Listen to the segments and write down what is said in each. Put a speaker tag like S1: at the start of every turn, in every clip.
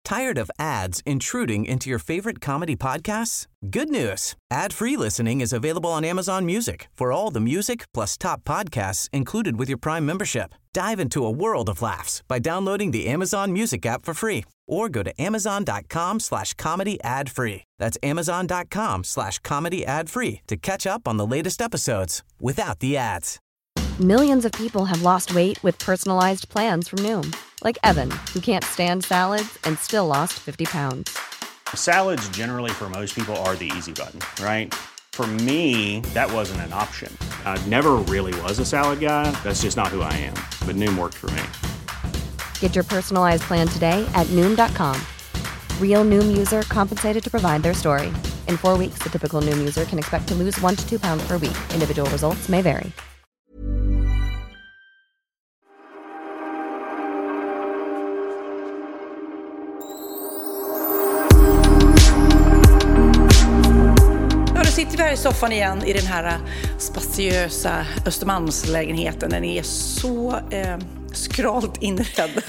S1: Tired of ads intruding into your favorite comedy podcasts? Good news. Ad-free listening is available on Amazon Music for all the music plus top podcasts included with your Prime membership. Dive into a world of laughs by downloading the Amazon Music app for free or go to amazon.com/comedy ad-free. That's amazon.com/comedy ad-free to catch up on the latest episodes without the ads.
S2: Millions of people have lost weight with personalized plans from Noom. Like Evan, who can't stand salads and still lost 50 pounds.
S3: Salads generally for most people are the easy button, right? For me, that wasn't an option. I never really was a salad guy. That's just not who I am. But Noom worked for me.
S2: Get your personalized plan today at Noom.com. Real Noom user compensated to provide their story. In 4 weeks, the typical Noom user can expect to lose 1 to 2 pounds per week. Individual results may vary.
S4: Sitter vi här i soffan igen i den här spaciösa Östermalmslägenheten. Den är så skralt inredd.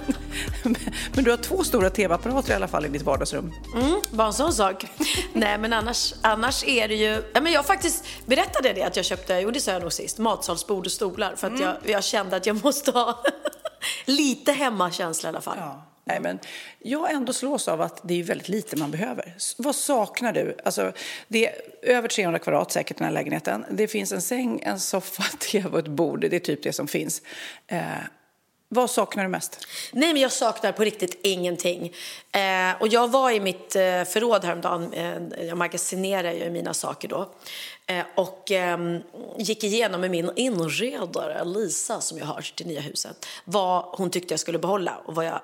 S4: Men du har 2 stora tv-apparater i alla fall i ditt vardagsrum.
S5: Bara en sån sak. Nej, men annars är det ju... Ja, men jag faktiskt berättade det att jag köpte, det sa jag nog sist, matsalsbord och stolar. För att jag kände att jag måste ha lite hemmakänsla i alla fall.
S4: Ja. Nej, men jag ändå slås av att det är väldigt lite man behöver. Vad saknar du? Alltså, det är över 300 kvadrat säkert den här lägenheten. Det finns en säng, en soffa, tv och ett bord. Det är typ det som finns. Vad saknar du mest?
S5: Nej, men jag saknar på riktigt ingenting. Och jag var i mitt förråd häromdagen. Jag magasinerar ju mina saker då. Och gick igenom med min inredare Lisa, som jag har till nya huset, vad hon tyckte jag skulle behålla och vad jag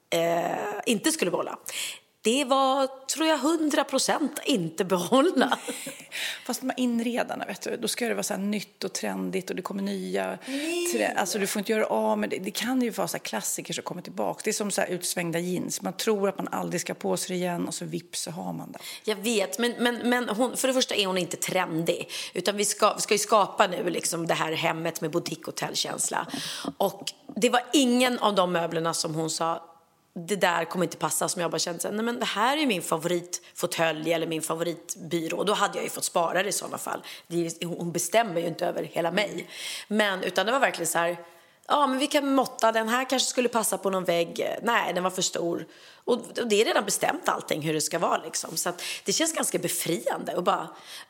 S5: inte skulle behålla. Det var, tror jag, 100% inte behålla.
S4: Fast de här inredarna, vet du, då ska det vara så här nytt och trendigt och det kommer nya. Alltså du får inte göra av med det. Det kan ju vara så här klassiker som kommer tillbaka. Det är som så här utsvängda jeans. Man tror att man aldrig ska på sig igen och så vips så har man det.
S5: Jag vet, men hon, för det första är hon inte trendig. Utan vi ska ju skapa nu liksom det här hemmet med boutique-hotellkänsla. Och det var ingen av de möblerna som hon sa, det där kommer inte passa, som jag bara kände, nej men det här är min favoritfåtölj eller min favoritbyrå. Och då hade jag ju fått spara det i sådana fall. Hon bestämmer ju inte över hela mig. Men utan det var verkligen så här, ja men vi kan måtta, den här kanske skulle passa på någon vägg. Nej, den var för stor. Och det är redan bestämt allting hur det ska vara liksom. Så att det känns ganska befriande och bara,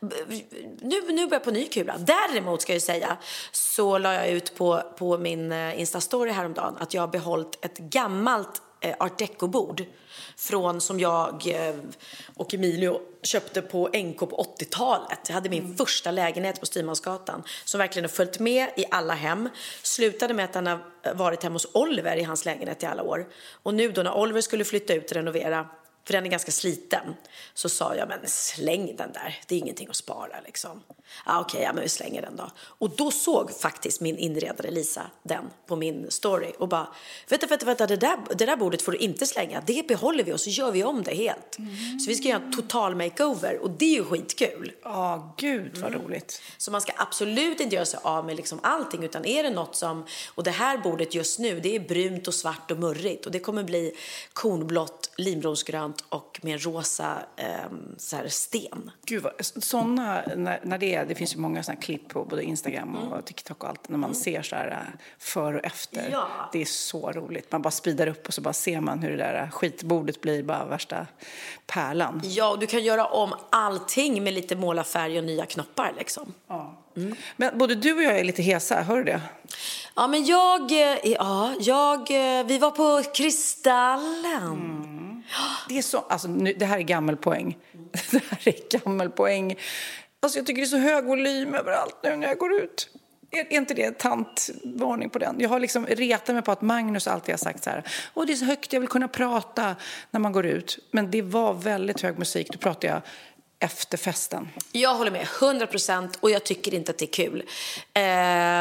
S5: nu börjar jag på ny kula. Däremot ska jag säga, så la jag ut på min Insta-story häromdagen att jag har behållit ett gammalt art deco-bord från som jag och Emilio köpte på NK på 80-talet. Jag hade min första lägenhet på Styrmansgatan som verkligen har följt med i alla hem. Slutade med att han har varit hemma hos Oliver i hans lägenhet i alla år. Och nu då när Oliver skulle flytta ut och renovera, för den är ganska sliten, så sa jag, men släng den där, det är ingenting att spara liksom. Okej, men vi slänger den då. Och då såg faktiskt min inredare Lisa den på min story och bara, vänta, det där bordet får du inte slänga, det behåller vi och så gör vi om det helt. Så vi ska göra en total makeover och det är ju skitkul.
S4: Gud vad roligt.
S5: Så man ska absolut inte göra sig av med liksom allting, utan är det något som, och det här bordet just nu, det är brunt och svart och murrigt och det kommer bli kornblått, limrosgrönt och med rosa så här sten.
S4: Gud vad, sådana, när det finns ju många sådana klipp på både Instagram och TikTok och allt, när man ser så här för och efter.
S5: Ja.
S4: Det är så roligt. Man bara speedar upp och så bara ser man hur det där skitbordet blir bara värsta pärlan.
S5: Ja, och du kan göra om allting med lite målarfärg och nya knoppar liksom.
S4: Ja. Men både du och jag är lite hesa, hör du det?
S5: Ja, men vi var på Kristallen.
S4: Det är så, alltså det här är gammelpoäng. Det här är gammelpoäng. Alltså jag tycker det är så hög volym överallt nu när jag går ut. Är inte det tantvarning på den? Jag har liksom retat mig på att Magnus alltid har sagt så här, det är så högt, jag vill kunna prata när man går ut. Men det var väldigt hög musik, då pratade jag efter festen.
S5: Jag håller med 100% och jag tycker inte att det är kul.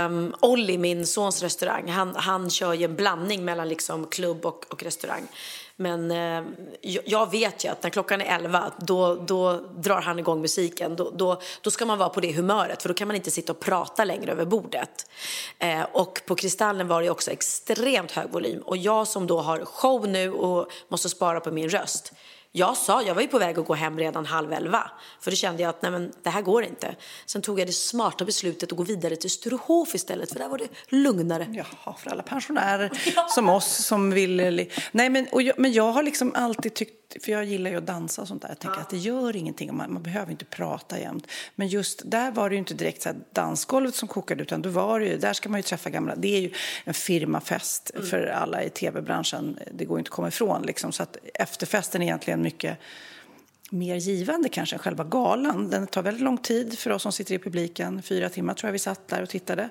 S5: Olli, min sons restaurang, han kör ju en blandning mellan liksom klubb och restaurang. Men jag vet ju att när klockan är 11 då drar han igång musiken. Då ska man vara på det humöret, för då kan man inte sitta och prata längre över bordet. Och på Kristallen var det också extremt hög volym. Och jag som då har show nu och måste spara på min röst, jag var ju på väg att gå hem redan 10:30. För då kände jag att nej, men det här går inte. Sen tog jag det smarta beslutet att gå vidare till Sturehof istället. För där var det lugnare.
S4: Jaha, för alla pensionärer som oss som vill... Nej, men jag har liksom alltid tyckt... För jag gillar ju att dansa och sånt där. Jag tänker att det gör ingenting. Man behöver inte prata jämt. Men just där var det ju inte direkt så här dansgolvet som kokade. Utan då var det ju... Där ska man ju träffa gamla... Det är ju en firmafest för alla i tv-branschen. Det går ju inte att komma ifrån liksom. Så att efterfesten är egentligen mycket mer givande kanske än själva galan. Den tar väldigt lång tid för oss som sitter i publiken. 4 timmar tror jag vi satt där och tittade.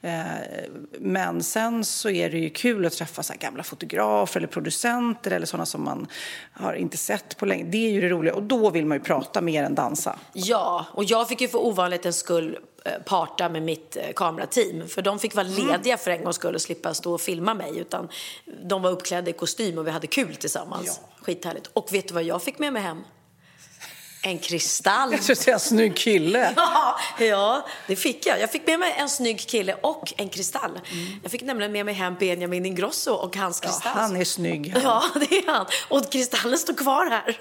S4: Men sen så är det ju kul att träffa så här gamla fotografer eller producenter eller sådana som man har inte sett på länge. Det är ju det roliga, och då vill man ju prata mer än dansa.
S5: Ja, och jag fick ju för ovanlighetens skull parta med mitt kamerateam, för de fick vara lediga för en gång skull och slippa stå och filma mig, utan de var uppklädda i kostym och vi hade kul tillsammans. Skithärligt. Och vet du vad jag fick med mig hem? En kristall.
S4: Jag tror att det är en snygg kille.
S5: Ja, det fick jag. Jag fick med mig en snygg kille och en kristall. Jag fick nämligen med mig hem Benjamin Ingrosso och hans kristall.
S4: Han är snygg.
S5: Ja, det är han. Och kristallen står kvar här.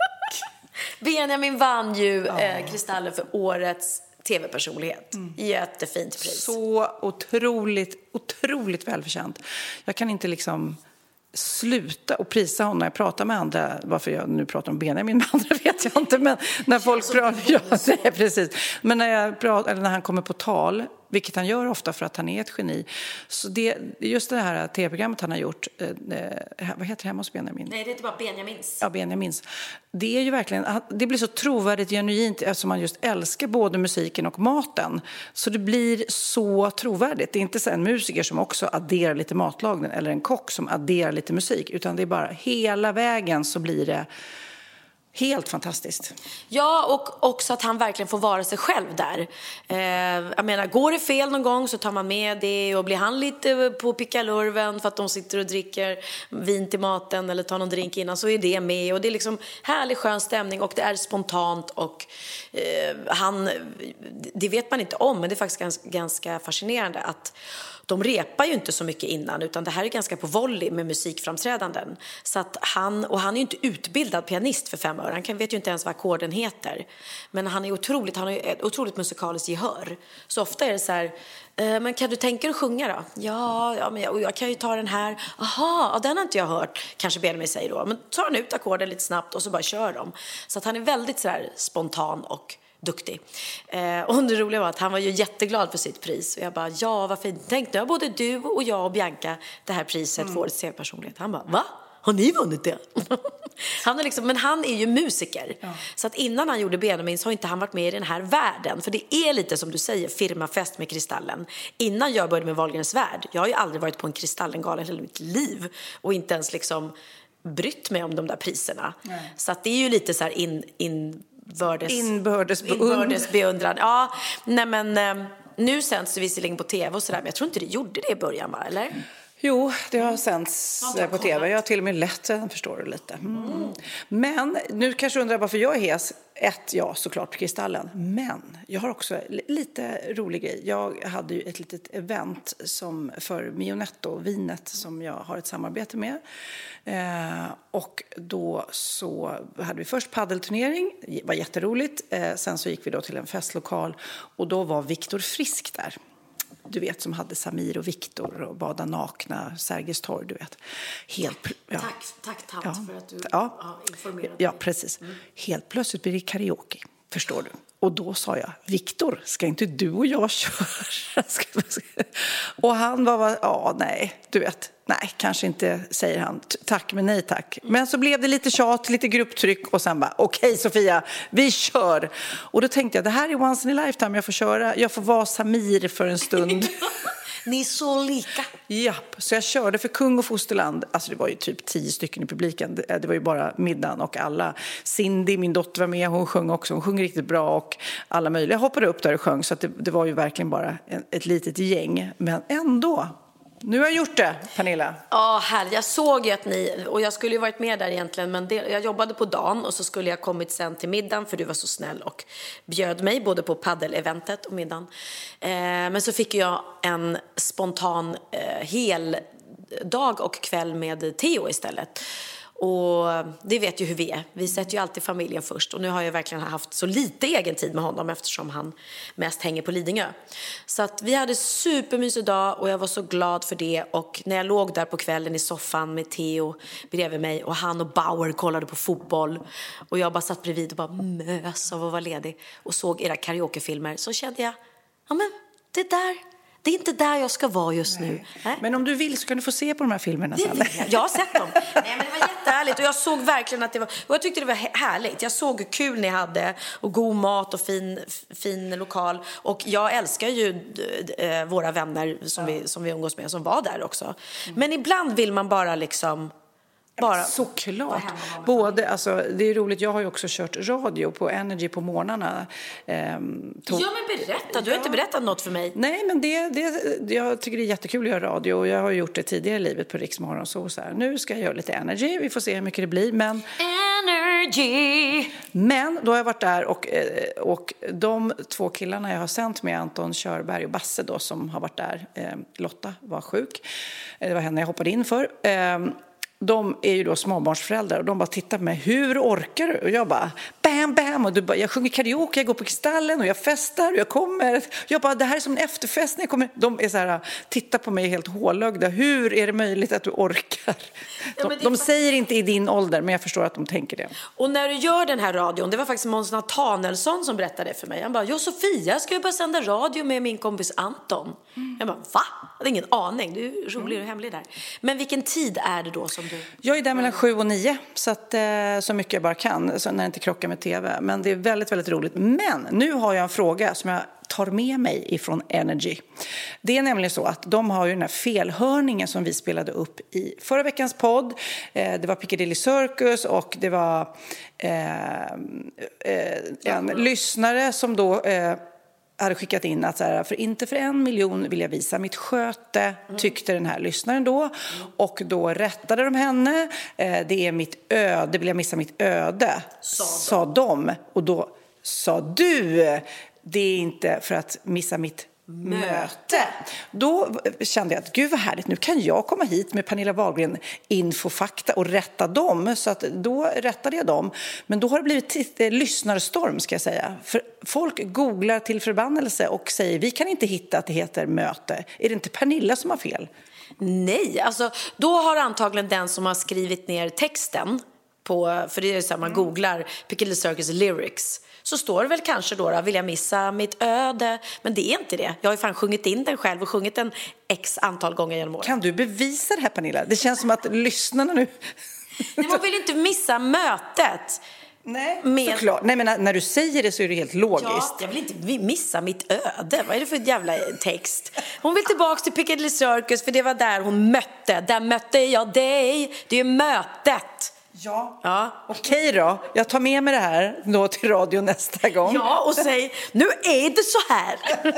S5: Benjamin vann ju kristallen för årets tv-personlighet. Jättefint pris.
S4: Så otroligt välförtjänt. Jag kan inte liksom sluta och prisa honom när jag pratar med andra. Varför jag nu pratar om Benjamin med andra vet jag inte, men när folk pratar, precis. Men när jag pratar, eller när han kommer på tal, vilket han gör ofta för att han är ett geni. Så just det här tv-programmet han har gjort, vad heter det, Hemma hos Benjamin?
S5: Nej, det heter bara Benjamins.
S4: Ja, Benjamins. Det är ju verkligen, det blir så trovärdigt, genuint, eftersom man just älskar både musiken och maten. Så det blir så trovärdigt. Det är inte så en musiker som också adderar lite matlagning eller en kock som adderar lite musik, utan det är bara hela vägen så blir det helt fantastiskt.
S5: Ja, och också att han verkligen får vara sig själv där. Jag menar, går det fel någon gång så tar man med det, och blir han lite på pickalurven för att de sitter och dricker vin till maten eller tar någon drink innan, så är det med. Och det är liksom härlig skön stämning och det är spontant, och det vet man inte om, men det är faktiskt ganska fascinerande att de repar ju inte så mycket innan, utan det här är ganska på volley med musikframträdanden. Så att han är ju inte utbildad pianist för 5 år. Han vet ju inte ens vad ackorden heter. Men han har ju ett otroligt musikaliskt gehör. Så ofta är det så här, men kan du tänka dig att sjunga då? Ja, men jag kan ju ta den här. Aha, den har inte jag hört. Kanske Benjamin säger då. Men tar han ut ackorden lite snabbt och så bara kör de. Så att han är väldigt så här spontan och duktig. Och det roliga var att han var ju jätteglad för sitt pris. Och jag bara, ja vad fint. Tänk, nu har både du och jag och Bianca det här priset för årets tv-personlighet. Han bara, va? Har ni vunnit det? Men han är ju musiker. Ja. Så att innan han gjorde Benjamin så har inte han varit med i den här världen. För det är lite som du säger, firmafest med Kristallen. Innan jag började med Wahlgrens värld, jag har ju aldrig varit på en Kristallengala i hela mitt liv. Och inte ens liksom brytt mig om de där priserna. Nej. Så att det är ju lite så här inbördes beundran. Ja, nej men nu sänds det visserligen på tv och sådär, men jag tror inte det gjorde det i början, va? Eller?
S4: Jo, det har sänds på tv. Jag har till och med lätt den, förstår du lite. Men nu kanske undrar varför jag är hes. Ja, såklart på Kristallen. Men jag har också lite rolig grej. Jag hade ju ett litet event för Mionetto, vinet, som jag har ett samarbete med. Och då så hade vi först paddelturnering. Det var jätteroligt. Sen så gick vi då till en festlokal. Och då var Viktor Frisk där. Du vet, som hade Samir och Viktor och bada nakna, Sergels torg, du vet.
S5: Tack tant för att du har informerat mig.
S4: Ja, precis. Helt plötsligt blir det karaoke, förstår du. Och då sa jag, Viktor, ska inte du och jag köra? Och han var, nej, du vet. Nej, kanske inte, säger han. Tack, men nej tack. Men så blev det lite tjat, lite grupptryck och sen bara, okej, Sofia, vi kör. Och då tänkte jag, det här är once in a lifetime, jag får köra. Jag får vara Samir för en stund.
S5: Ni är så lika.
S4: Japp, så jag körde för Kung och Fosterland. Alltså det var ju typ 10 stycken i publiken. Det var ju bara middagen och alla. Cindy, min dotter, var med. Hon sjöng också. Hon sjöng riktigt bra och alla möjliga hoppade upp där och sjöng. Så att det var ju verkligen bara ett litet gäng. Men ändå Nu har jag gjort det, Pernilla.
S5: Ja, härligt. Jag såg ju att ni, och jag skulle ju varit med där egentligen, men jag jobbade på dagen och så skulle jag kommit sen till middagen för du var så snäll och bjöd mig både på paddel-eventet och middagen. Men så fick jag en spontan hel dag och kväll med Theo istället. Och det vet ju hur vi är. Vi sätter ju alltid familjen först. Och nu har jag verkligen haft så lite egen tid med honom eftersom han mest hänger på Lidingö. Så att vi hade supermysig dag och jag var så glad för det. Och när jag låg där på kvällen i soffan med Theo bredvid mig och han och Bauer kollade på fotboll och jag bara satt bredvid och bara mös av att vara ledig och såg era karaokefilmer, så kände jag, ja men det är inte där jag ska vara just nu.
S4: Men om du vill så kan du få se på de här filmerna sen.
S5: Jag har sett dem. Nej, men det var jättehärligt. Och jag såg verkligen att det var... Och jag tyckte det var härligt. Jag såg hur kul ni hade. Och god mat och fin lokal. Och jag älskar ju våra vänner som vi umgås med som var där också. Men ibland vill man bara liksom...
S4: Såklart. Både, alltså, det är roligt, jag har ju också kört radio på Energy på morgnarna.
S5: Ja, men berätta. Du har inte berättat något för mig.
S4: Nej, men jag tycker det är jättekul att göra radio. Och jag har gjort det tidigare i livet på Rix Morgon. Så här, nu ska jag göra lite Energy. Vi får se hur mycket det blir. Men...
S5: Energy!
S4: Men då har jag varit där och de 2 killarna jag har sänt med, Anton Körberg och Basse då, som har varit där. Lotta var sjuk. Det var henne jag hoppade in för. De är ju då småbarnsföräldrar och de bara tittar på mig, hur orkar du? Och jag bara, bam, och jag sjunger karaoke, jag går på Kristallen och jag festar och jag kommer. Jag bara, det här är som en efterfest när jag kommer. De är så här, tittar på mig helt hålögda. Hur är det möjligt att du orkar? De säger inte i din ålder, men jag förstår att de tänker det.
S5: Och när du gör den här radion, det var faktiskt Måns Nathanaelsson som berättade för mig. Han bara, jag Sofia ska ju bara sända radio med min kompis Anton. Jag bara, va? Jag hade ingen aning, du är rolig och hemlig där. Men vilken tid är det då som du...
S4: Jag är där mellan 7 och 9, så att så mycket jag bara kan, så när jag inte krockar med tv. Men det är väldigt, väldigt roligt. Men nu har jag en fråga som jag tar med mig ifrån Energy. Det är nämligen så att de har ju den här felhörningen som vi spelade upp i förra veckans podd. Det var Piccadilly Circus och det var en lyssnare som då... hade skickat in att så här, för inte för 1 miljon vill jag visa mitt sköte, tyckte den här lyssnaren då. Och då rättade de henne. Det är mitt öde, vill jag missa mitt öde, sa de. Och då sa du, det är inte för att missa mitt möte. Då kände jag att gud vad härligt, nu kan jag komma hit med Pernilla Wahlgren infofakta och rätta dem, så att då rättade jag dem. Men då har det blivit lyssnarstorm, ska jag säga, för folk googlar till förbannelse och säger vi kan inte hitta att det heter möte. Är det inte Pernilla som har fel?
S5: Nej, alltså då har antagligen den som har skrivit ner texten på, för det är så här, man googlar Piccadilly Circus lyrics, så står det väl kanske då, vill jag missa mitt öde, men det är inte det. Jag har ju fan sjungit in den själv och sjungit den x antal gånger genom åren.
S4: Kan du bevisa det här, Pernilla? Det känns som att lyssnarna nu...
S5: Nej, man vill inte missa mötet.
S4: Nej, såklart. Nej, men när du säger det så är det helt logiskt.
S5: Ja, jag vill inte missa mitt öde. Vad är det för jävla text? Hon vill tillbaka till Piccadilly Circus för det var där hon mötte. Där mötte jag dig. Det är ju mötet.
S4: Ja. Okej då. Jag tar med mig det här då till radio nästa gång.
S5: Ja, och säg, nu är det så här.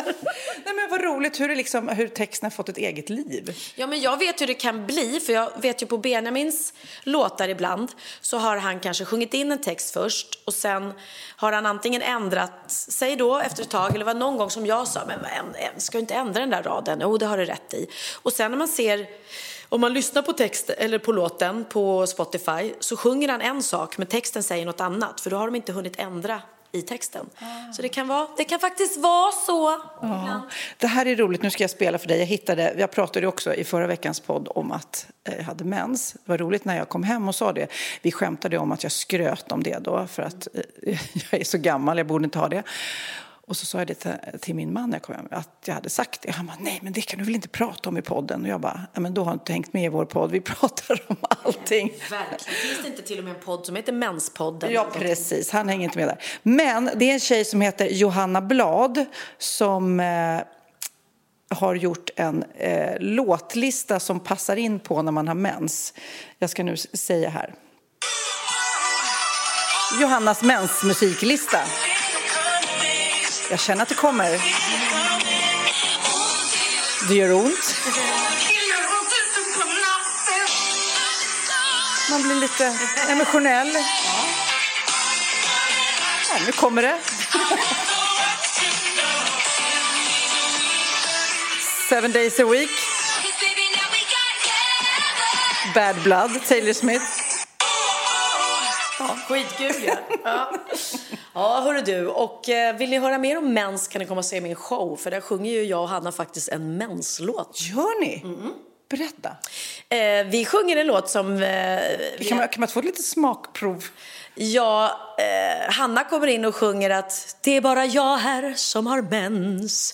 S4: Nej, men vad roligt hur texten har fått ett eget liv.
S5: Ja, men jag vet hur det kan bli, för jag vet ju på Benjamins låtar ibland så har han kanske sjungit in en text först och sen har han antingen ändrat sig då efter ett tag, eller var någon gång som jag sa, men ska du inte ändra den där raden? Jo, det har du rätt i. Och sen när man ser... Om man lyssnar på text eller på låten på Spotify så sjunger han en sak men texten säger något annat, för då har de inte hunnit ändra i texten. Så det kan faktiskt vara så.
S4: Ja. Det här är roligt, nu ska jag spela för dig. Jag pratade också i förra veckans podd om att jag hade mens. Det var roligt när jag kom hem och sa det. Vi skämtade om att jag skröt om det då för att jag är så gammal, jag borde inte ha det. Och så sa jag det till min man när jag kom hem, att jag hade sagt det. Han bara, nej men det kan du väl inte prata om i podden? Och jag bara, men då har inte hängt med i vår podd. Vi pratar om allting.
S5: Verkligen. Finns det inte till och med en podd som heter Menspodden?
S4: Ja, precis. Han hänger inte med där. Men det är en tjej som heter Johanna Blad som har gjort en låtlista som passar in på när man har mens. Jag ska nu säga här. Johannas mensmusiklista. Jag känner att det kommer. Det gör ont. Man blir lite emotionell. Ja, nu kommer det. 7 days a week. Bad Blood, Taylor Smith.
S5: Ja, skitkul ja. Ja, hörru du. Och vill ni höra mer om mens kan ni komma och se min show. För där sjunger ju jag och Hanna faktiskt en menslåt.
S4: Gör ni? Berätta.
S5: Vi sjunger en låt som...
S4: Kan man få lite smakprov?
S5: Ja, Hanna kommer in och sjunger att det är bara jag här som har mens.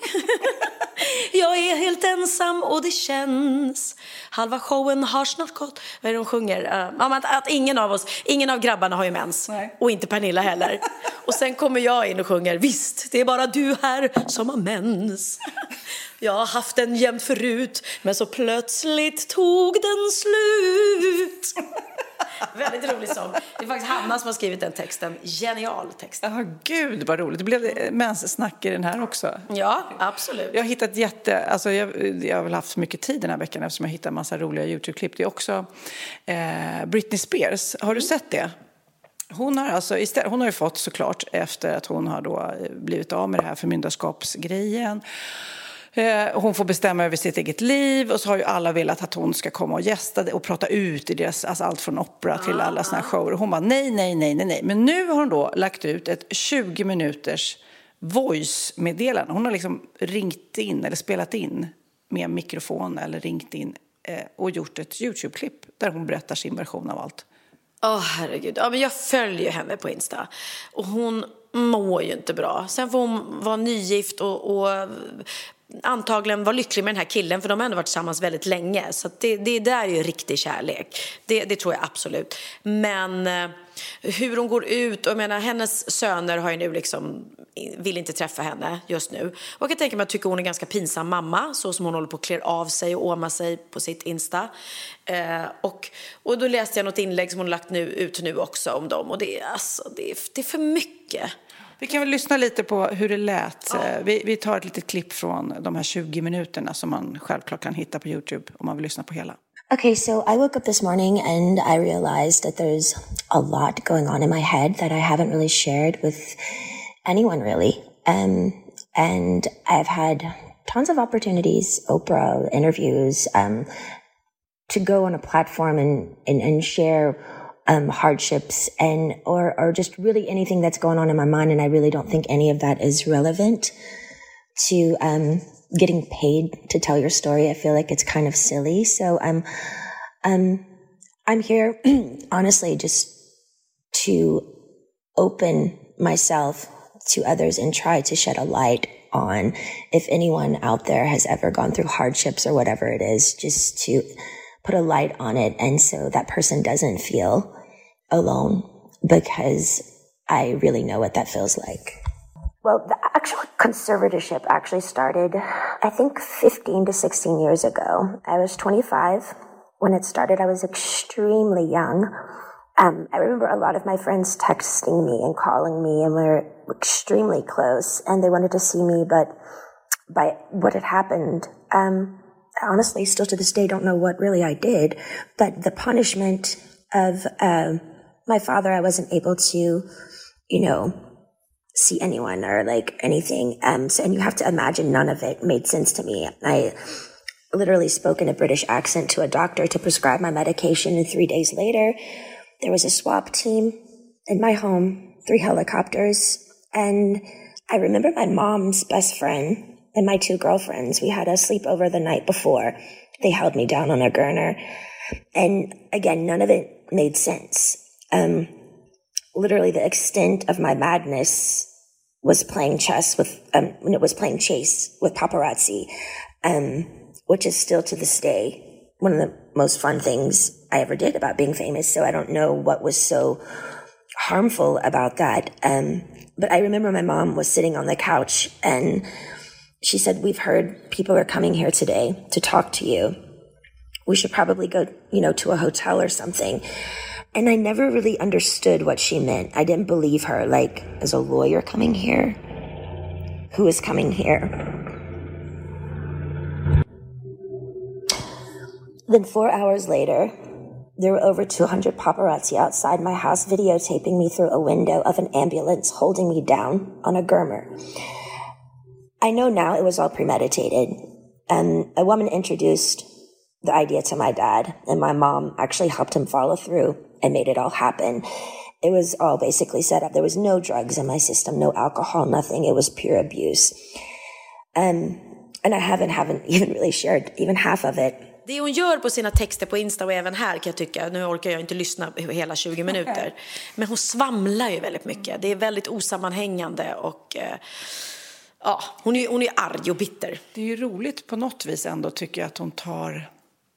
S5: Jag är helt ensam och det känns. Halva showen har snart gått. Vad är det de sjunger? Att ingen av grabbarna har ju mens.
S4: Nej.
S5: Och inte Pernilla heller. Och sen kommer jag in och sjunger, visst, det är bara du här som har mens. Jag har haft den jämt förut, men så plötsligt tog den slut. Väldigt rolig sång. Det är faktiskt Hanna som har skrivit den texten. Genial text.
S4: Ja, gud vad roligt. Det blev menssnack i den här också.
S5: Ja, absolut.
S4: Jag har hittat jag har väl haft så mycket tid den här veckan eftersom jag hittar en massa roliga YouTube-klipp. Det är också Britney Spears. Har du sett det? Hon har ju fått såklart efter att hon har då blivit av med det här förmyndarskapsgrejen. Hon får bestämma över sitt eget liv och så har ju alla velat att hon ska komma och gästa och prata ut i deras, alltså allt från opera till alla såna här shower. Och hon bara nej. Men nu har hon då lagt ut ett 20 minuters voice-meddelande. Hon har liksom ringt in eller spelat in med mikrofon eller ringt in och gjort ett YouTube-klipp där hon berättar sin version av allt.
S5: Herregud. Ja, men jag följer henne på Insta. Och hon mår ju inte bra. Sen får hon vara nygift och antagligen var lycklig med den här killen. För de har ändå varit tillsammans väldigt länge. Så att det där är ju riktig kärlek. Det tror jag absolut. Men hur hon går ut. Och jag menar, hennes söner har ju nu liksom, vill inte träffa henne just nu. Och jag kan tänka mig att tycker hon är ganska pinsam mamma. Så som hon håller på att klär av sig och åma sig på sitt Insta. Och då läste jag något inlägg som hon lagt ut nu också om dem. Och det är för mycket.
S4: Vi kan väl lyssna lite på hur det lät. Ja. Vi tar ett litet klipp från de här 20 minuterna som man självklart kan hitta på YouTube om man vill lyssna på hela.
S6: Okay, so I woke up this morning and I realized that there's a lot going on in my head that I haven't really shared with anyone really. And I've had tons of opportunities, Oprah interviews, to go on a platform and share hardships or just really anything that's going on in my mind. And I really don't think any of that is relevant to, getting paid to tell your story. I feel like it's kind of silly. So I'm here honestly just to open myself to others and try to shed a light on if anyone out there has ever gone through hardships or whatever it is, just to put a light on it. And so that person doesn't feel alone, because I really know what that feels like. Well, the actual conservatorship actually started, I think, 15 to 16 years ago. I was 25 when it started. I was extremely young. I remember a lot of my friends texting me and calling me, and we were extremely close, and they wanted to see me, but by what had happened, honestly, still to this day, don't know what really I did, but the punishment of my father, I wasn't able to, see anyone or like anything. And you have to imagine none of it made sense to me. I literally spoke in a British accent to a doctor to prescribe my medication, and 3 days later, there was a swap team in my home, 3 helicopters, and I remember my mom's best friend and my 2 girlfriends. We had a sleepover the night before. They held me down on a gurner. And again, none of it made sense. Literally the extent of my madness was playing chess with, when it was playing chase with paparazzi, which is still to this day one of the most fun things I ever did about being famous. So I don't know what was so harmful about that. But I remember my mom was sitting on the couch and she said, "We've heard people are coming here today to talk to you. We should probably go, to a hotel or something." And I never really understood what she meant. I didn't believe her. Like, is a lawyer coming here? Who is coming here? Then 4 hours later, There were over 200 paparazzi outside my house videotaping me through a window of an ambulance holding me down on a groomer. I know now it was all premeditated. A woman introduced the idea to my dad, and my mom actually helped him follow through and made it all happen. It was all basically set up. There was no drugs in my system, no alcohol, nothing. It was pure abuse. And I haven't even really shared even half of it.
S5: Det hon gör på sina texter på Insta och även här kan jag tycka, nu orkar jag inte lyssna hela 20 minuter, men hon svamlar ju väldigt mycket. Det är väldigt osammanhängande och ja, hon är arg och bitter.
S4: Det är ju roligt på något vis ändå, tycker jag, att hon tar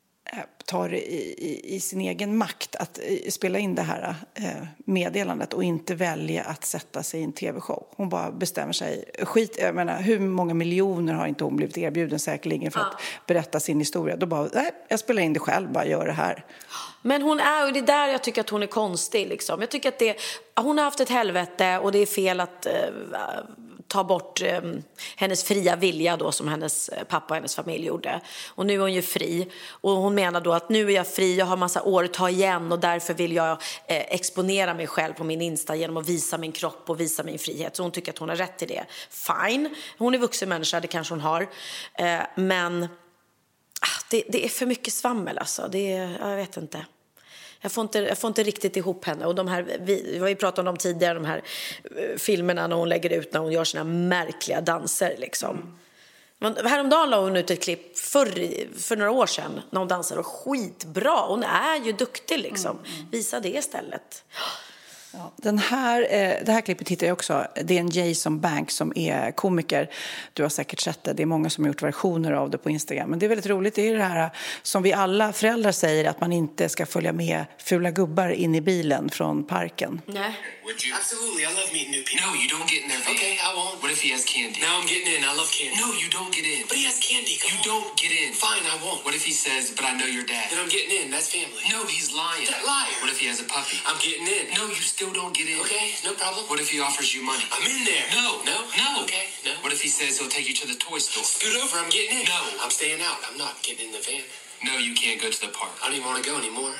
S4: i sin egen makt att spela in det här meddelandet och inte välja att sätta sig i en tv-show. Hon bara bestämmer sig. Jag menar, hur många miljoner har inte hon blivit erbjuden säkerligen för att berätta sin historia. Då bara, nej, jag spelar in det själv, bara gör det här.
S5: Men hon är, och det är där jag tycker att hon är konstig liksom. Jag tycker att hon har haft ett helvete och det är fel att ta bort hennes fria vilja då, som hennes pappa och hennes familj gjorde. Och nu är hon ju fri. Och hon menar då att nu är jag fri, jag har massa år att ta igen och därför vill jag exponera mig själv på min Insta genom att visa min kropp och visa min frihet. Så hon tycker att hon har rätt till det. Fine. Hon är vuxen människa, det kanske hon har. Men det är för mycket svammel alltså. Jag vet inte. Jag får inte riktigt ihop henne. Och vi har ju pratat om dem tidigare, de här filmerna när hon lägger ut när hon gör sina märkliga danser liksom. Häromdagen la hon ut ett klipp för några år sedan när hon dansar och skitbra. Hon är ju duktig liksom. Visa det istället.
S4: Ja, det här klippet hittar jag också. Det är en Jason Banks som är komiker. Du har säkert sett det. Det är många som har gjort versioner av det på Instagram. Men det är väldigt roligt. Det är det här som vi alla föräldrar säger, att man inte ska följa med fula gubbar in i bilen från parken.
S5: Nej.
S7: Absolutely, I love meeting new people. No, you don't get in there. Okay, I won't. What if he has candy? Now I'm getting in. I love candy. No, you don't get in. But he has candy. You don't get in. Fine, I won't. What if he says, but I know your dad? Then I'm getting in. That's family. No, he's lying. That liar. What if he has a puppy? I'm getting in. No, you still don't get in. Okay, no problem. What if he offers you money? I'm in there. No. Okay, no. What if he says he'll take you to the toy store? Scoot over, I'm getting in. No, I'm staying out. I'm not getting in the van. No, you can't go to the park. I don't even want to go anymore.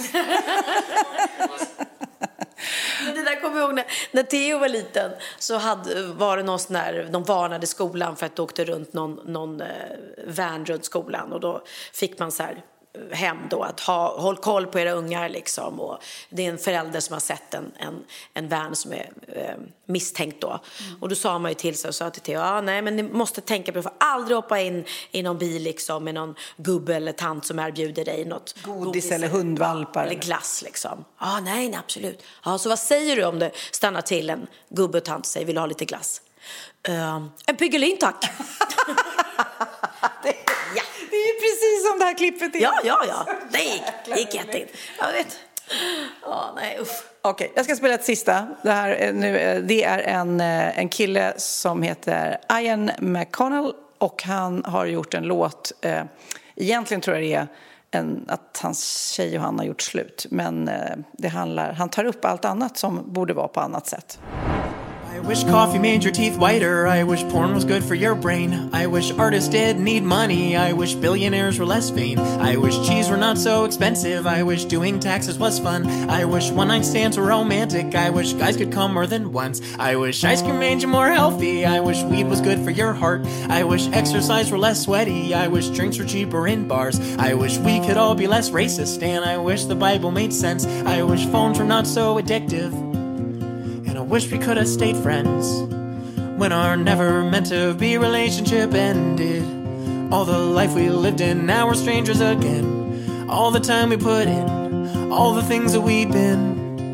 S5: Men det där kommer jag ihåg när Theo var liten, så var det någon sån där, de varnade skolan för att det åkte runt någon van runt skolan, och då fick man så här hem då att håll koll på era ungar liksom, och det är en förälder som har sett en vän som är misstänkt då, och då sa man ju till sig och sa till Theo, nej men ni måste tänka på, för aldrig hoppa in i någon bil liksom med någon gubbe eller tant som erbjuder dig något
S4: godis eller hundvalpar
S5: eller glass liksom. Nej absolut. Så vad säger du om det stannar till en gubbe och tant och säger, vill du ha lite glass? En Piggelin tack.
S4: Ja. Det är ju precis som det här klippet är.
S5: Ja. Det gick jättefint. Jag vet. Nej, uff.
S4: Okej, jag ska spela ett sista. Det är en kille som heter Ian McConnell, och han har gjort en låt. Egentligen tror jag det är att hans tjej och han har gjort slut. Men han tar upp allt annat som borde vara på annat sätt.
S8: I wish coffee made your teeth whiter. I wish porn was good for your brain. I wish artists didn't need money. I wish billionaires were less vain. I wish cheese were not so expensive. I wish doing taxes was fun. I wish one-night stands were romantic. I wish guys could come more than once. I wish ice cream made you more healthy. I wish weed was good for your heart. I wish exercise were less sweaty. I wish drinks were cheaper in bars. I wish we could all be less racist. And I wish the Bible made sense. I wish phones were not so addictive. I wish we could have stayed friends when our never meant to be relationship ended. All the life we lived in, now we're strangers again. All the time we put in, all the things that we've been.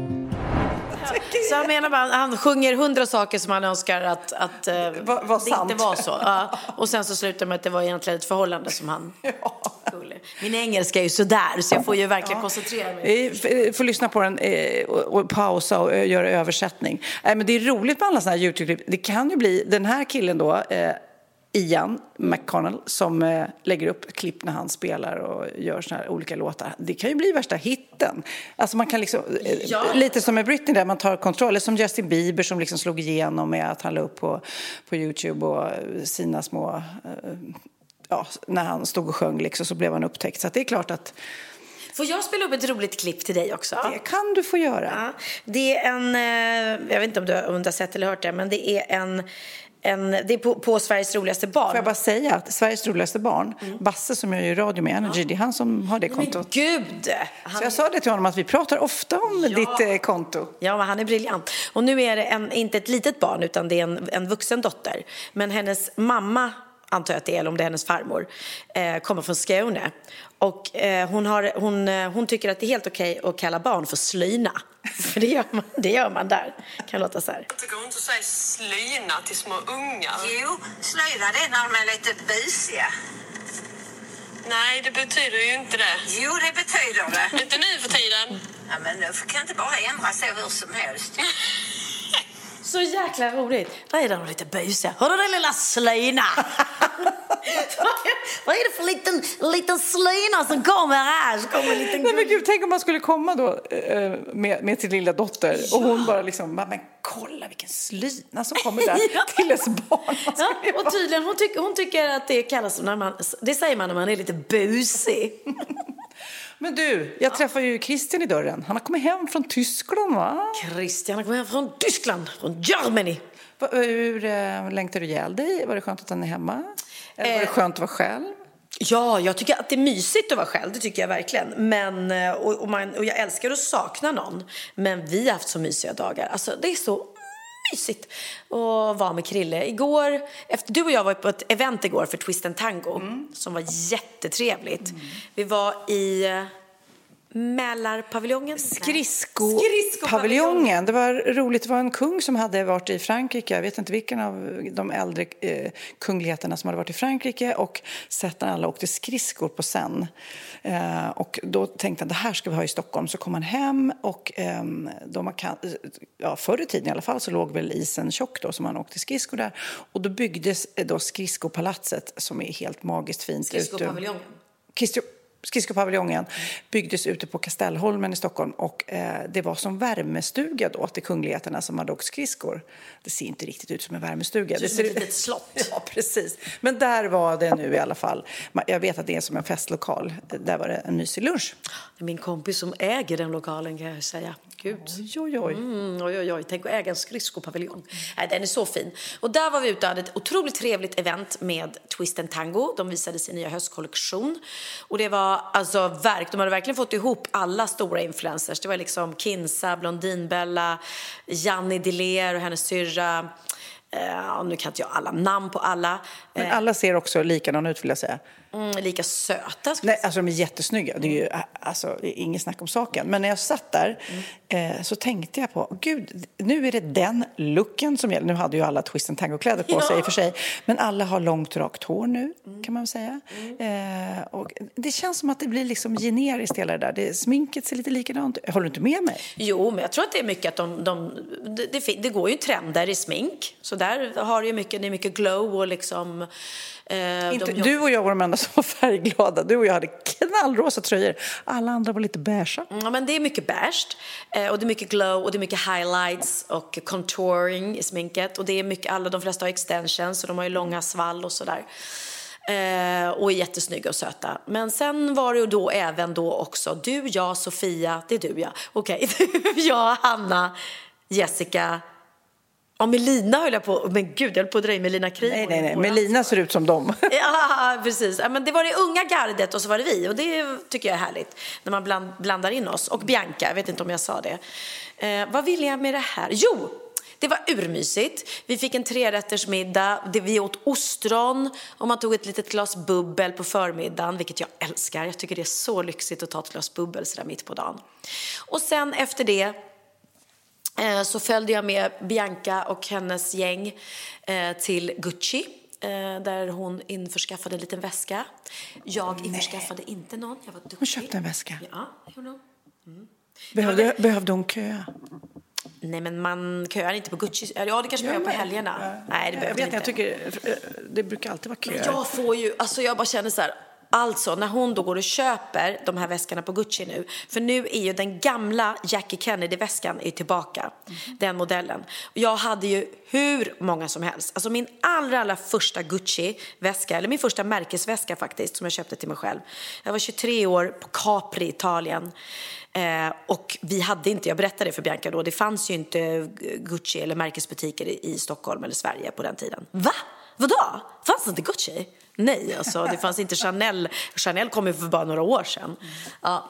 S5: Så jag menar bara, han sjunger 100 saker som han önskar att det inte var så. Och sen så slutar med att det var egentligen ett förhållande som han skulle. Min engelska är ju sådär, så jag får ju verkligen koncentrera mig.
S4: Får lyssna på den och pausa och göra översättning. Men det är roligt med alla sådana här YouTube-klipp. Det kan ju bli den här killen då, Ian McConnell, som lägger upp klipp när han spelar och gör såna här olika låtar. Det kan ju bli värsta hitten. Alltså man kan liksom, lite som med Britney där man tar kontroll, eller som Justin Bieber som liksom slog igenom med att han la upp på YouTube och sina små, när han stod och sjöng liksom, så blev han upptäckt. Så att det är klart att
S5: Får jag spela upp ett roligt klipp till dig också?
S4: Det kan du få göra.
S5: Ja, det är en, jag vet inte om du har sett eller hört det, men det är det är på Sveriges roligaste barn.
S4: Får jag bara säga att Sveriges roligaste barn, Basse som gör ju radio med Energy, det är han som har det kontot.
S5: Men gud!
S4: Så jag sa det till honom att vi pratar ofta om ditt konto.
S5: Ja, men han är briljant. Och nu är det inte ett litet barn, utan det är en vuxen dotter. Men hennes mamma, antar jag att det är, eller om det är hennes farmor, kommer från Skåne. Och hon tycker att det är helt okej att kalla barn för slyna. För det gör man där. Kan låta så här.
S9: Det går inte att säga slyna till små ungar.
S10: Jo, slyna det är när de är lite busiga.
S9: Nej, det betyder ju inte det.
S10: Jo, det betyder det.
S9: Inte nu för tiden.
S10: Ja, men nu kan inte bara ändra så hur som helst.
S5: Så jäkla roligt. Vad är de lite busiga? Hör du den lilla slyna? Vad är det för liten slyna som kommer här?
S4: Nej, men gud, tänk om man skulle komma då med sin lilla dotter och hon bara liksom, men kolla vilken slyna som kommer där till ens barn.
S5: Ja, och tydligen, hon tycker att det kallas det säger man när man är lite busig.
S4: Men du, jag träffar ju Christian i dörren. Han har kommit hem från Tyskland, va?
S5: Christian har kommit hem från Tyskland, från Germany.
S4: Hur längtar du ihjäl dig? Var det skönt att han är hemma? Eller var det skönt att vara själv?
S5: Ja, jag tycker att det är mysigt att vara själv, det tycker jag verkligen. Men, och jag älskar att sakna någon. Men vi har haft så mysiga dagar. Alltså, det är så mysigt att vara med Krille. Du och jag var på ett event igår för Twist and Tango som var jättetrevligt. Vi var i Mälarpaviljongen.
S4: Skridskopaviljongen. Det var roligt. Det var en kung som hade varit i Frankrike. Jag vet inte vilken av de äldre kungligheterna som hade varit i Frankrike och sett när alla åkte skridskor på Seine. Och då tänkte han, det här ska vi ha i Stockholm. Så kom han hem och förr i tiden i alla fall så låg väl isen tjock då som han åkte skridskor där. Och då byggdes då skridskopalatset som är helt magiskt fint.
S5: Skridskopaviljongen.
S4: Skridskopaviljongen byggdes ute på Kastellholmen i Stockholm och det var som värmestuga då till kungligheterna som hade åkt skridskor. Det ser inte riktigt ut som en värmestuga.
S5: Det ser ut som ett slott.
S4: Ja, precis. Men där var det nu i alla fall. Jag vet att det är som en festlokal. Där var det en mysig lunch.
S5: Det är min kompis som äger den lokalen, kan jag säga. Gud.
S4: Oj.
S5: Tänk att äga en skridskopaviljong. Nej, den är så fin. Och där var vi ute och hade ett otroligt trevligt event med Twist and Tango. De visade sin nya höstkollektion. Och det var alltså de hade verkligen fått ihop alla stora influencers. Det var liksom Kinsa, Blondinbella, Janni Diler och hennes syrra. Nu kan inte jag alla namn på alla.
S4: Men alla ser också likadana ut, vill jag säga.
S5: Lika söta.
S4: Nej, alltså de är jättesnygga. Det är ju inget snack om saken. Men när jag satt där så tänkte jag på, gud, nu är det den looken som gäller. Nu hade ju alla Twist and Tango-kläder på sig i och för sig. Men alla har långt rakt hår nu, kan man säga. Och det känns som att det blir liksom generiskt hela det där. Sminket ser lite likadant. Håller du inte med mig?
S5: Jo, men jag tror att det är mycket att det går ju trender i smink. Så där har det ju mycket, det är mycket glow och liksom...
S4: Du och jag var de enda som var färgglada. Du och jag hade knallrosa tröjor. Alla andra var lite beige.
S5: Ja, men det är mycket beige. Och det är mycket glow och det är mycket highlights och contouring i sminket. Och det är mycket, de flesta har extensions och de har ju långa svall och sådär. Och är jättesnygga och söta. Men sen var det ju då även då också du, jag, Sofia. Det är du, ja. Okej, jag, Hanna, Jessica... Ja, Melina höll jag på. Men gud, jag höll på att dra in Melina Krig.
S4: Nej. Melina ser ut som dem.
S5: Ja, precis. Men det var det unga gardet och så var det vi. Och det tycker jag är härligt. När man blandar in oss. Och Bianca, jag vet inte om jag sa det. Vad vill jag med det här? Jo, det var urmysigt. Vi fick en 3-rättersmiddag. Vi åt ostron. Och man tog ett litet glas bubbel på förmiddagen. Vilket jag älskar. Jag tycker det är så lyxigt att ta ett glas bubbel så där mitt på dagen. Och sen efter det... så följde jag med Bianca och hennes gäng till Gucci där hon införskaffade en liten väska. Jag införskaffade inte någon. Jag var duktig.
S4: Hon köpte en väska?
S5: Ja,
S4: Behövde hon köa?
S5: Nej, men man köar inte på Gucci. Ja, det kanske man gör på helgerna. Nej, det behövde inte.
S4: Jag tycker det brukar alltid vara köer.
S5: Jag får ju, alltså jag bara känner så här, Alltså när hon då går och köper de här väskorna på Gucci nu, för nu är ju den gamla Jackie Kennedy-väskan är tillbaka, den modellen. Jag hade ju hur många som helst. Alltså min allra första Gucci-väska, eller min första märkesväska faktiskt, som jag köpte till mig själv. Jag var 23 år på Capri, Italien. Och vi hade inte, jag berättade det för Bianca då, det fanns ju inte Gucci eller märkesbutiker i Stockholm eller Sverige på den tiden. Va? Vadå? Fanns det inte Gucci? Nej, alltså det fanns inte Chanel. Chanel kom ju för bara några år sedan. Ja.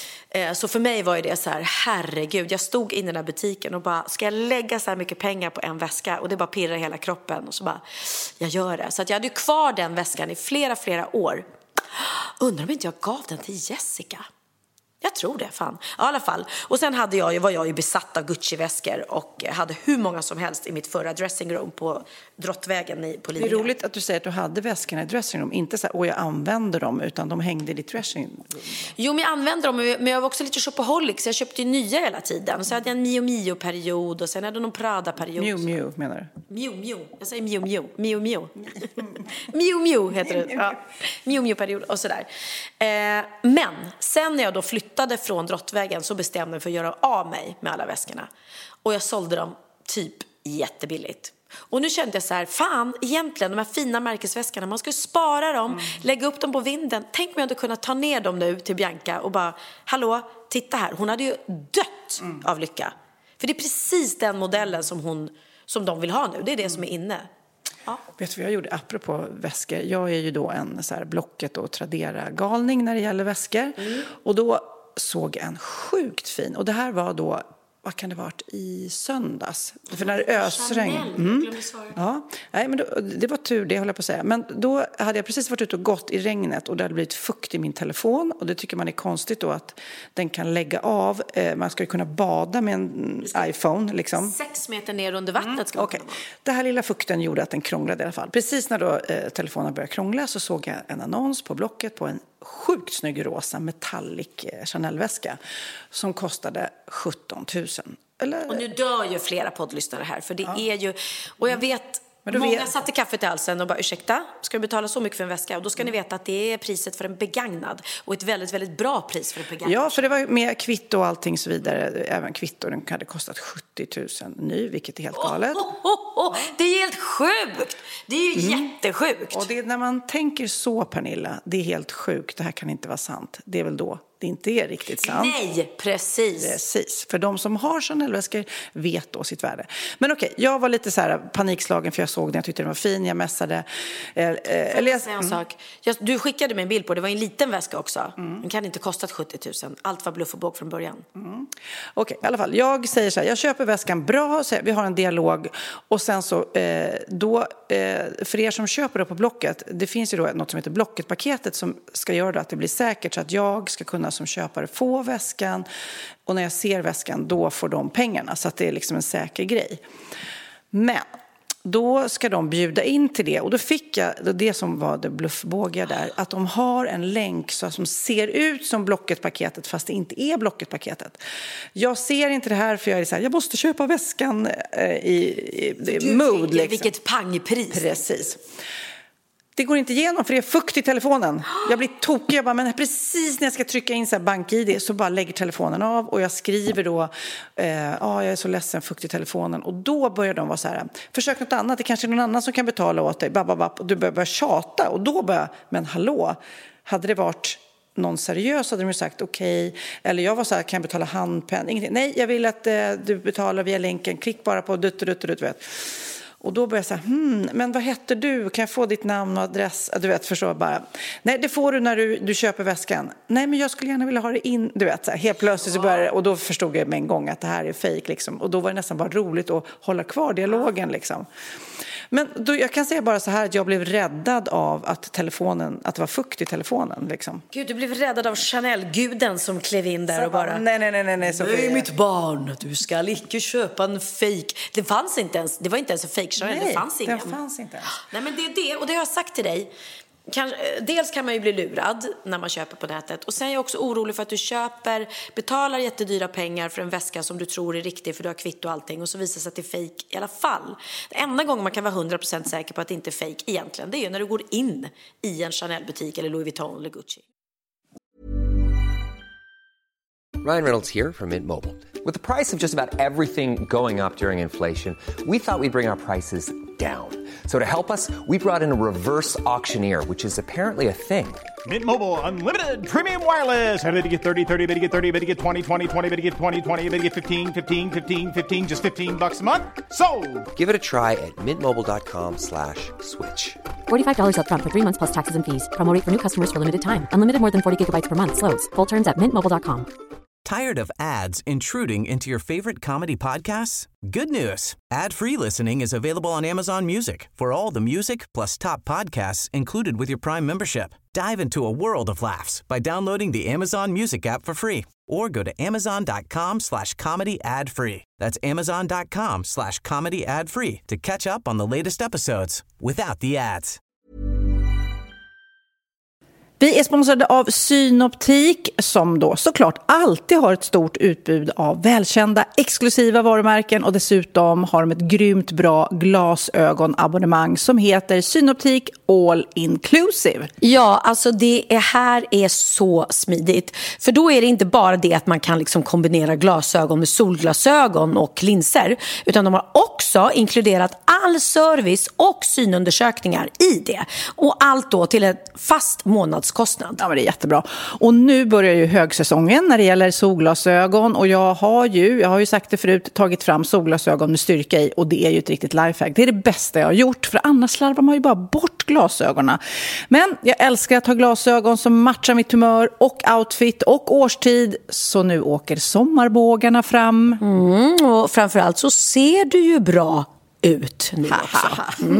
S5: Så för mig var ju det så här, herregud, jag stod in i den här butiken och bara, ska jag lägga så här mycket pengar på en väska? Och det bara pirrar hela kroppen och så bara, jag gör det. Så att jag hade ju kvar den väskan i flera år. Undrar om inte jag gav den till Jessica. Jag tror det, fan. Ja, i alla fall. Och sen var jag ju besatt av Gucci-väskor och hade hur många som helst i mitt förra dressing room på Drottvägen på Lidingö.
S4: Det är roligt att du säger att du hade väskorna i dressing room. Inte så här, jag använder dem, utan de hängde i ditt dressing room.
S5: Jo, men jag använde dem, men jag var också lite shopaholic, så jag köpte ju nya hela tiden. Så jag hade en Mio Mio-period och sen hade jag någon Prada-period.
S4: Miu Miu, menar du?
S5: Miu Miu. Jag säger Miu Miu. Miu Miu. Miu Miu heter det. Ja. Miu Miu-period och sådär. Men sen när jag då flyttade från Drottvägen så bestämde jag för att göra av mig med alla väskorna. Och jag sålde dem typ jättebilligt. Och nu kände jag så här, fan, egentligen de här fina märkesväskorna, man ska spara dem, lägga upp dem på vinden. Tänk om jag hade kunnat ta ner dem nu till Bianca och bara, hallå, titta här. Hon hade ju dött av lycka. För det är precis den modellen som de vill ha nu. Det är det som är inne. Ja.
S4: Vet du vad jag gjorde apropå väskor? Jag är ju då en så här Blocket och Tradera-galning när det gäller väskor. Och då såg jag en sjukt fin. Och det här var då, vad kan det ha varit, i söndags? För när det ösregn. Ja, nej, men då, det var tur, det håller jag på att säga. Men då hade jag precis varit ute och gått i regnet och det hade blivit fukt i min telefon. Och det tycker man är konstigt då att den kan lägga av. Man ska ju kunna bada med en iPhone liksom.
S5: 6 meter ner under vattnet ska man kunna.
S4: Det här lilla fukten gjorde att den krånglade i alla fall. Precis när då telefonen började krångla så såg jag en annons på Blocket på en sjukt snygg rosa metallic Chanel-väska som kostade 17 000. Eller?
S5: Och nu dör ju flera poddlyssnare här, för det är ju, och jag vet, många satte kaffet i halsen och bara, ursäkta, ska du betala så mycket för en väska? Och då ska ni veta att det är priset för en begagnad, och ett väldigt, väldigt bra pris för en begagnad.
S4: Ja, för det var med kvitto och allting så vidare. Även kvitto, den hade kostat 70 000 ny, vilket är helt galet.
S5: Det är helt sjukt! Det är ju jättesjukt.
S4: Och det, när man tänker så, Pernilla, det är helt sjukt, det här kan inte vara sant. Det är väl då det inte är riktigt sant.
S5: Nej, precis.
S4: Precis, för de som har Chanel-väskor vet då sitt värde. Men okej, jag var lite så här panikslagen för jag såg den, jag tyckte den var fin, jag mässade.
S5: Du skickade mig en bild på, det var en liten väska också. Den kan inte kostat 70 000. Allt var bluff och båg från början.
S4: Okej, i alla fall, jag säger så här, jag köper väskan bra, så vi har en dialog. Och sen så, för er som köper det på Blocket, det finns ju då något som heter Blocket-paketet som ska göra att det blir säkert så att jag ska kunna som köpare få väskan, och när jag ser väskan då får de pengarna, så att det är liksom en säker grej. Men då ska de bjuda in till det, och då fick jag det som var det bluffbågiga där, att de har en länk så som ser ut som Blocket-paketet fast det inte är Blocket-paketet. Jag ser inte det här för jag är så här, jag måste köpa väskan i mood liksom.
S5: Vilket pangpris.
S4: Precis. Det går inte igenom för det är fukt i telefonen. Jag blir tokig. Men precis när jag ska trycka in så här bank-ID så bara lägger telefonen av. Och jag skriver då, jag är så ledsen, fukt i telefonen. Och då börjar de vara så här, försök något annat. Det kanske är någon annan som kan betala åt dig. Och du börjar tjata. Och då börjar, men hallå, hade det varit någon seriös hade de ju sagt okej. Eller jag var så här, kan jag betala handpenning? Ingenting. Nej, jag vill att du betalar via länken. Klick bara på dutt, vet. Och då börjar jag säga, men vad heter du? Kan jag få ditt namn och adress? Du vet, förstår bara. Nej, det får du när du köper väskan. Nej, men jag skulle gärna vilja ha det in. Du vet, så här, helt plötsligt så börjar det, och då förstod jag med en gång att det här är fejk liksom. Och då var det nästan bara roligt att hålla kvar dialogen liksom. Men då, jag kan säga bara så här att jag blev räddad av att det var fukt i telefonen liksom.
S5: Gud, du blev räddad av Chanel-guden som klev in där så och bara
S4: nej,
S5: det är mitt barn, du ska icke köpa en fake. Det var inte ens en fake Chanel, det fanns ingen.
S4: Det fanns inte ens.
S5: Nej, men det är det, och det har jag sagt till dig. dels kan man ju bli lurad när man köper på nätet. Och sen är jag också orolig för att du betalar jättedyra pengar för en väska som du tror är riktig för du har kvitto och allting. Och så visar sig att det är fake i alla fall. Det enda gången man kan vara 100% säker på att det inte är fake egentligen, det är ju när du går in i en Chanel-butik eller Louis Vuitton eller Gucci.
S11: Ryan Reynolds here from Mint Mobile. With the price of just about everything going up during inflation, we thought we'd bring our prices down. So to help us, we brought in a reverse auctioneer, which is apparently a thing.
S12: Mint Mobile Unlimited Premium Wireless. How to get 30, 30, bit to get 30, bit to get 20, 20, 20, bit to get 20, 20, bit to get 15, 15, 15, 15, just $15 a month? Sold!
S11: Give it a try at mintmobile.com/switch.
S13: $45 up front for 3 months plus taxes and fees. Promo rate for new customers for limited time. Unlimited more than 40 gigabytes per month. Slows full terms at mintmobile.com.
S1: Tired of ads intruding into your favorite comedy podcasts? Good news. Ad-free listening is available on Amazon Music for all the music plus top podcasts included with your Prime membership. Dive into a world of laughs by downloading the Amazon Music app for free or go to amazon.com/comedy ad-free. That's amazon.com/comedy ad-free to catch up on the latest episodes without the ads.
S4: Vi är sponsrade av Synoptik som då såklart alltid har ett stort utbud av välkända exklusiva varumärken och dessutom har de ett grymt bra glasögonabonnemang som heter Synoptik All Inclusive.
S5: Ja, alltså det här är så smidigt. För då är det inte bara det att man kan liksom kombinera glasögon med solglasögon och linser, utan de har också inkluderat all service och synundersökningar i det. Och allt då till ett fast månadskostnad.
S4: Ja, men det är jättebra. Och nu börjar ju högsäsongen när det gäller solglasögon och jag har ju sagt det förut, tagit fram solglasögon med styrka i och det är ju ett riktigt lifehack. Det är det bästa jag har gjort, för annars slarvar man ju bara bort glasögonen. Men jag älskar att ha glasögon som matchar mitt humör och outfit och årstid, så nu åker sommarbågarna fram.
S5: Och framförallt så ser du ju bra ut nu också.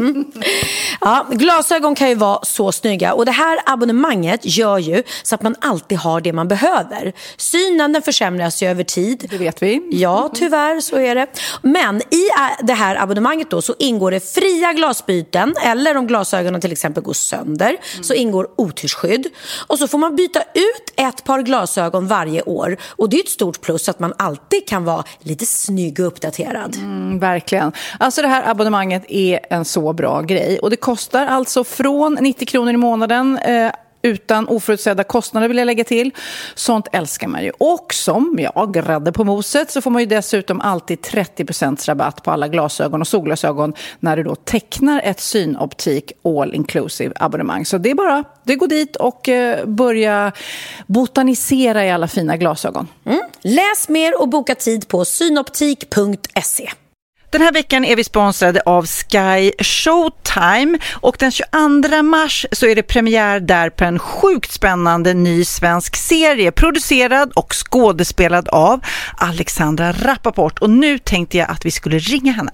S5: Ja, glasögon kan ju vara så snygga och det här abonnemanget gör ju så att man alltid har det man behöver. Synen den försämras ju över tid.
S4: Det vet vi.
S5: Ja, tyvärr så är det. Men i det här abonnemanget då så ingår det fria glasbyten, eller om glasögonen till exempel går sönder så ingår otyrsskydd. Och så får man byta ut ett par glasögon varje år och det är ett stort plus att man alltid kan vara lite snygg och uppdaterad.
S4: Verkligen. Alltså det här abonnemanget är en så bra grej och det kostar alltså från 90 kronor i månaden utan oförutsedda kostnader, vill jag lägga till. Sånt älskar man ju. Och som jag grädde på moset så får man ju dessutom alltid 30% rabatt på alla glasögon och solglasögon när du då tecknar ett Synoptik All Inclusive abonnemang. Så det är bara, det går dit och börja botanisera i alla fina glasögon.
S5: Läs mer och boka tid på synoptik.se.
S4: Den här veckan är vi sponsrade av Sky Showtime och den 22 mars så är det premiär där på en sjukt spännande ny svensk serie producerad och skådespelad av Alexandra Rappaport. Och nu tänkte jag att vi skulle ringa henne.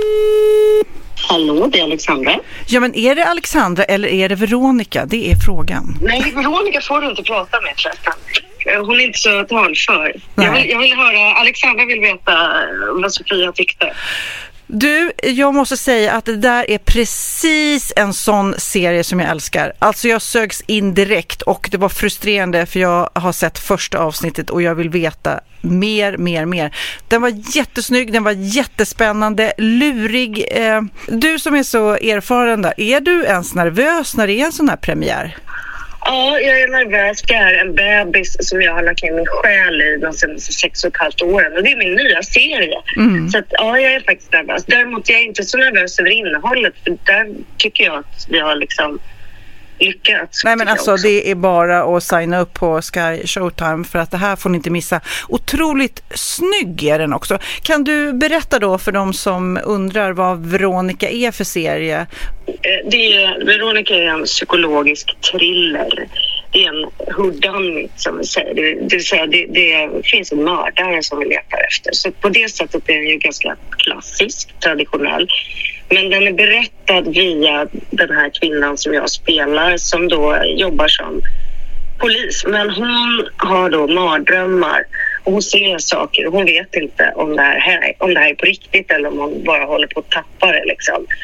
S14: Hallå, det är Alexandra.
S4: Ja, men är det Alexandra eller är det Veronica? Det är frågan.
S14: Nej, Veronica får du inte prata med förresten. Hon är inte så talför. Jag vill höra, Alexandra vill veta vad Sofia tyckte.
S4: Du, jag måste säga att det där är precis en sån serie som jag älskar. Alltså jag sögs in direkt och det var frustrerande för jag har sett första avsnittet och jag vill veta mer. Den var jättesnygg, den var jättespännande, lurig. Du som är så erfaren där, är du ens nervös när det är en sån här premiär?
S14: Ja, jag är nervös. Det är en bebis som jag har lagt ner min själ i de senaste 6,5 åren. Och det är min nya serie. Så att, ja, jag är faktiskt nervös. Däremot är jag inte så nervös över innehållet. För där tycker jag att vi har liksom lyckats.
S4: Nej, men alltså det är bara att signa upp på Sky Showtime för att det här får ni inte missa. Otroligt snygg är den också. Kan du berätta då för de som undrar vad Veronica är för serie?
S14: Veronica är en psykologisk thriller. Det är en whodunit som vi säger. Det vill säga det finns en mördare som vi letar efter. Så på det sättet är den ju ganska klassisk, traditionell. Men den är berättad via den här kvinnan som jag spelar som då jobbar som polis. Men hon har då mardrömmar och hon ser saker och hon vet inte om det här är på riktigt eller om hon bara håller på att tappa det liksom.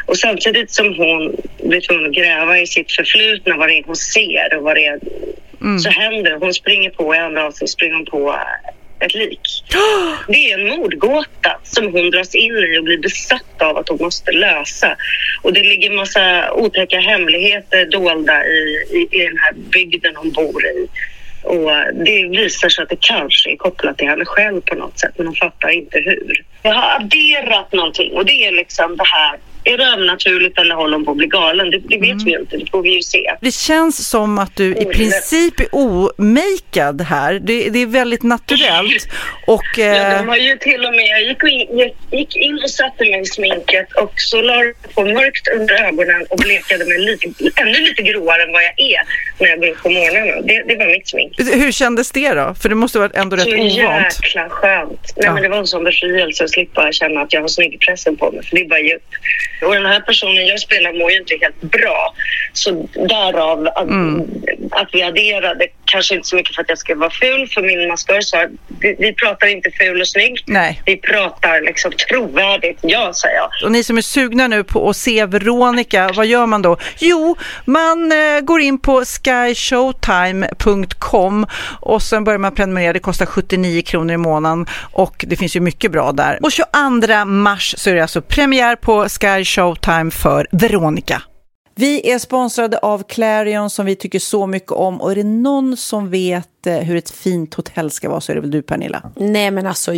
S14: Och samtidigt som hon blir tvungen att gräva i sitt förflutna, vad det är hon ser och vad det är, så händer hon springer på i andra avsnitt, springer hon på ett lik. Det är en mordgåta som hon dras in i och blir besatt av att hon måste lösa. Och det ligger en massa otäcka hemligheter dolda i den här bygden hon bor i. Och det visar sig att det kanske är kopplat till henne själv på något sätt, men hon fattar inte hur. Jag har adderat någonting och det är liksom det här. Är det övernaturligt eller håller hon på att bli galen? Det vet vi inte, det får vi ju se.
S15: Det känns som att du i princip är omakead här. Det är väldigt naturellt. Och,
S14: ja, de har ju till och med, jag gick in och satte mig i sminket och så la jag på mörkt under ögonen och blekade mig ännu lite gråare än vad jag är när jag går upp på morgonen. Det var mitt smink.
S15: Hur kändes det då? För det måste ha varit ändå rätt ovant.
S14: Så jäkla skönt. Nej, men det var en sån befrielse att slippa känna att jag har snygg pressen på mig, för det är bara djupt. Och den här personen jag spelar mår ju inte helt bra. Så därav att vi adderade, kanske inte så mycket för att jag ska vara ful, för min maskör sa vi pratar inte ful och snygg.
S15: Nej.
S14: Vi pratar liksom trovärdigt, ja, säger jag.
S15: Och ni som är sugna nu på att se Veronica, vad gör man då? Jo, man går in på skyshowtime.com och sen börjar man prenumerera. Det kostar 79 kronor i månaden och det finns ju mycket bra där. Och 22 mars så är det alltså premiär på Sky Showtime för Veronica. Vi är sponsrade av Clarion som vi tycker så mycket om. Och är det någon som vet hur ett fint hotell ska vara så är det väl du, Pernilla?
S5: Nej, men alltså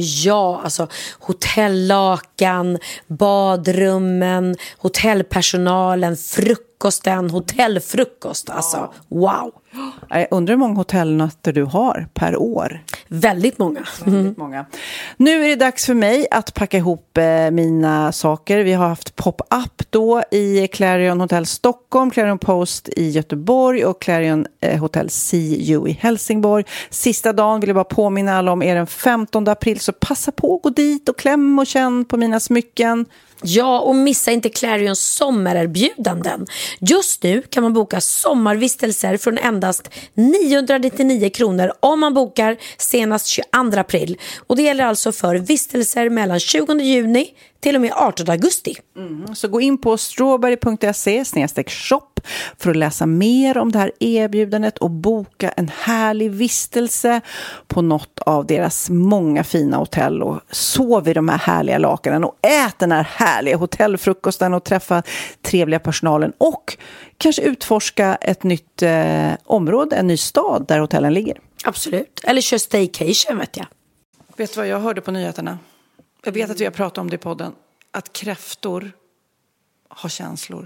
S5: hotellakan, badrummen, hotellpersonalen, frukosten, hotellfrukost. Alltså, wow.
S15: Jag undrar hur många hotellnätter du har per år.
S5: Väldigt många.
S15: Väldigt många. Nu är det dags för mig att packa ihop mina saker. Vi har haft pop-up då i Clarion Hotel Stockholm, Clarion Post i Göteborg och Clarion Hotel CU i Helsingborg. Sista dagen vill jag bara påminna alla om är den 15 april, så passa på att gå dit och kläm och känn på mina smycken.
S5: Ja, och missa inte Clarions sommarerbjudanden. Just nu kan man boka sommarvistelser från endast 999 kronor om man bokar senast 22 april. Och det gäller alltså för vistelser mellan 20 juni till och med 18 augusti.
S15: Så gå in på strawberry.se/shop för att läsa mer om det här erbjudandet och boka en härlig vistelse på något av deras många fina hotell och sov i de här härliga lakanen och ät den här härliga hotellfrukosten och träffa trevliga personalen och kanske utforska ett nytt område, en ny stad där hotellen ligger.
S5: Absolut, eller kör staycation, vet jag.
S4: Vet du vad jag hörde på nyheterna? Jag vet att vi har pratat om det i podden. Att kräftor har känslor.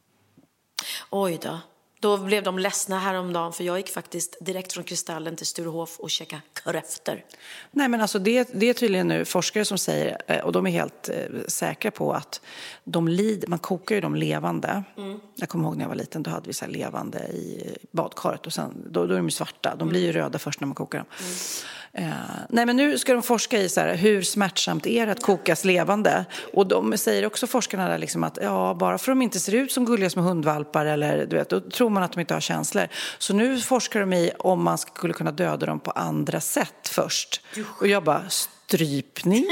S5: Oj då. Då blev de ledsna häromdagen, för jag gick faktiskt direkt från Kristallen till Sturehof och käka kräftor.
S4: Nej, men alltså det är tydligen nu forskare som säger, och de är helt säkra på att man kokar ju dem levande. Jag kommer ihåg när jag var liten, då hade vi så här levande i badkaret och sen, då är de svarta. De blir ju röda först när man kokar dem. Nej, men nu ska de forska i så här, hur smärtsamt är det att kokas levande. Och de säger också, forskarna där, liksom att bara för att de inte ser ut som gulliga små hundvalpar eller du vet, då tror man att de inte har känslor. Så nu forskar de i om man skulle kunna döda dem på andra sätt först. Och jag bara, strypning?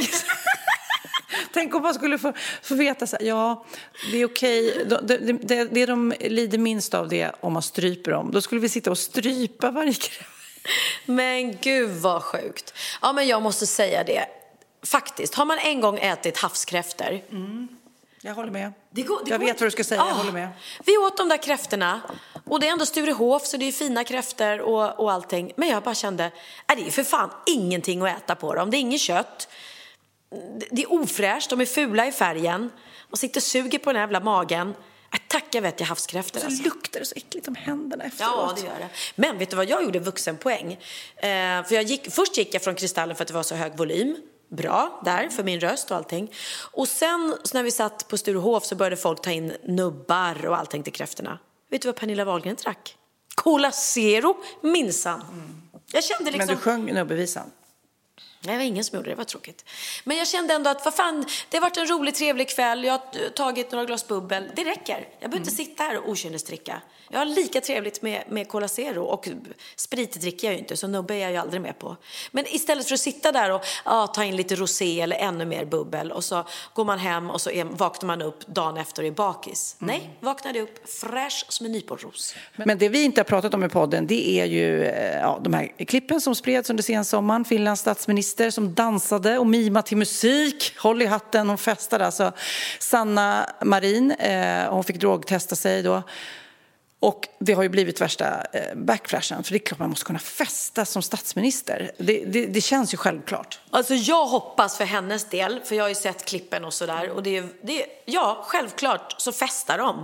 S4: Tänk om man skulle få veta så här, det är okej. Det de lider minst av det om man stryper dem. Då skulle vi sitta och strypa varje kräft.
S5: Men gud vad sjukt. Ja, men jag måste säga det. Faktiskt, har man en gång ätit havskräftor.
S4: Jag håller med.
S5: Jag
S4: vet vad du ska säga, jag håller med.
S5: Vi åt de där kräftorna. Och det är ändå Sturehof, så det är fina kräftor och allting. Men jag bara kände, det är för fan ingenting att äta på dem. Det är inget kött. Det är ofräscht, de är fula i färgen. Man sitter och suger på den jävla magen. Tacka vet jag havskräftor.
S4: Så luktar det så äckligt om händerna efteråt.
S5: Ja, det gör det. Men vet du vad jag gjorde vuxenpoäng? För först gick jag från Kristallen för att det var så hög volym. Bra där för min röst och allting. Och sen så när vi satt på Sturehof så började folk ta in nubbar och allting till kräftorna. Vet du vad Pernilla Wahlgren drack? Cola Zero minsann. Jag kände liksom...
S4: Men du sjöng nubbevisan?
S5: Nej, det var ingen som gjorde det, var tråkigt. Men jag kände ändå att, vad fan, det har varit en rolig, trevlig kväll. Jag har tagit några glas bubbel. Det räcker. Jag behöver inte sitta här och okynnesdricka. Jag har lika trevligt med Cola Zero. Och sprit dricker jag ju inte, så nubbe är jag ju aldrig med på. Men istället för att sitta där och ta in lite rosé eller ännu mer bubbel. Och så går man hem och så vaknar man upp dagen efter och är bakis. Nej, vaknade upp fräsch som en nyponros.
S15: Men det vi inte har pratat om i podden, det är ju de här klippen som spreds under sensommaren. Finlands statsminister som dansade och mimade till musik. Håll i hatten, hon festade. Alltså, Sanna Marin, hon fick drogtesta sig då. Och det har ju blivit värsta backflashen. För det är klart man måste kunna festa som statsminister. Det känns ju självklart.
S5: Alltså jag hoppas för hennes del. För jag har ju sett klippen och sådär. Och ja, självklart så festar de.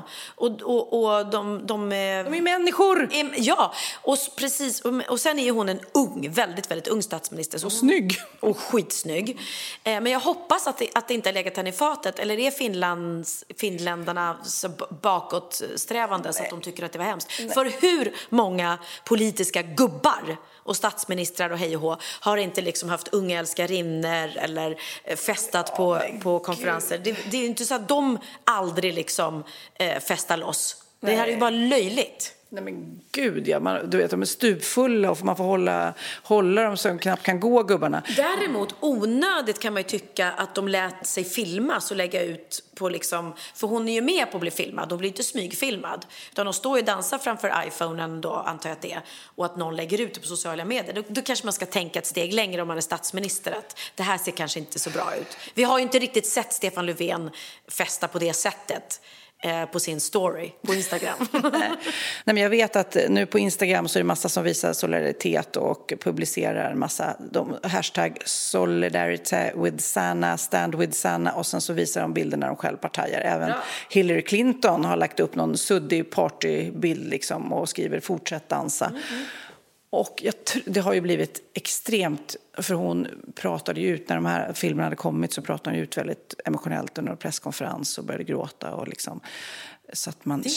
S5: Och de
S15: är människor.
S5: Ja, och precis. Och sen är ju hon en väldigt, väldigt ung statsminister.
S15: Och snygg.
S5: Och skitsnygg. Men jag hoppas att det inte har legat henne i fatet. Eller är finländarna så bakåtsträvande så att de tycker att det var hemskt. Nej. För hur många politiska gubbar och statsministrar och hej och hå har inte liksom haft unga älskarinnor eller festat på konferenser. Det är ju inte så att de aldrig liksom festar loss. Nej. Det här är ju bara löjligt.
S15: Nej men gud, ja, du vet de är stupfulla och man får hålla dem så de knappt kan gå, gubbarna.
S5: Däremot onödigt kan man ju tycka att de lät sig filmas och lägga ut på liksom, för hon är ju med på att bli filmad, de blir inte smygfilmad utan de står ju och dansar framför iPhonen då, antar jag att det är, och att någon lägger ut det på sociala medier. Då kanske man ska tänka ett steg längre om man är statsminister, att det här ser kanske inte så bra ut. Vi har ju inte riktigt sett Stefan Löfven festa på det sättet på sin story på Instagram.
S15: Nej, men jag vet att nu på Instagram så är det massa som visar solidaritet och publicerar en massa hashtag solidarity with Sanna, stand with Sanna, och sen så visar de bilder när de själv partajar. Även Hillary Clinton har lagt upp någon suddig partybild liksom och skriver fortsätt dansa. Och det har ju blivit extremt, för hon pratade ju ut när de här filmerna hade kommit, så pratade hon ut väldigt emotionellt under en presskonferens och började gråta och liksom, så att man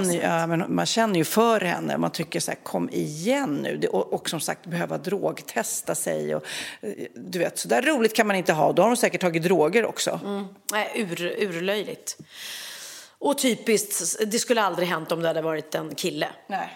S15: känner ju för henne, man tycker så här, kom igen nu, och som sagt behöva drogtesta sig och du vet, så där roligt kan man inte ha, då har hon säkert tagit droger också.
S5: Urlöjligt. Och typiskt, det skulle aldrig hänt om det hade varit en kille.
S15: Nej.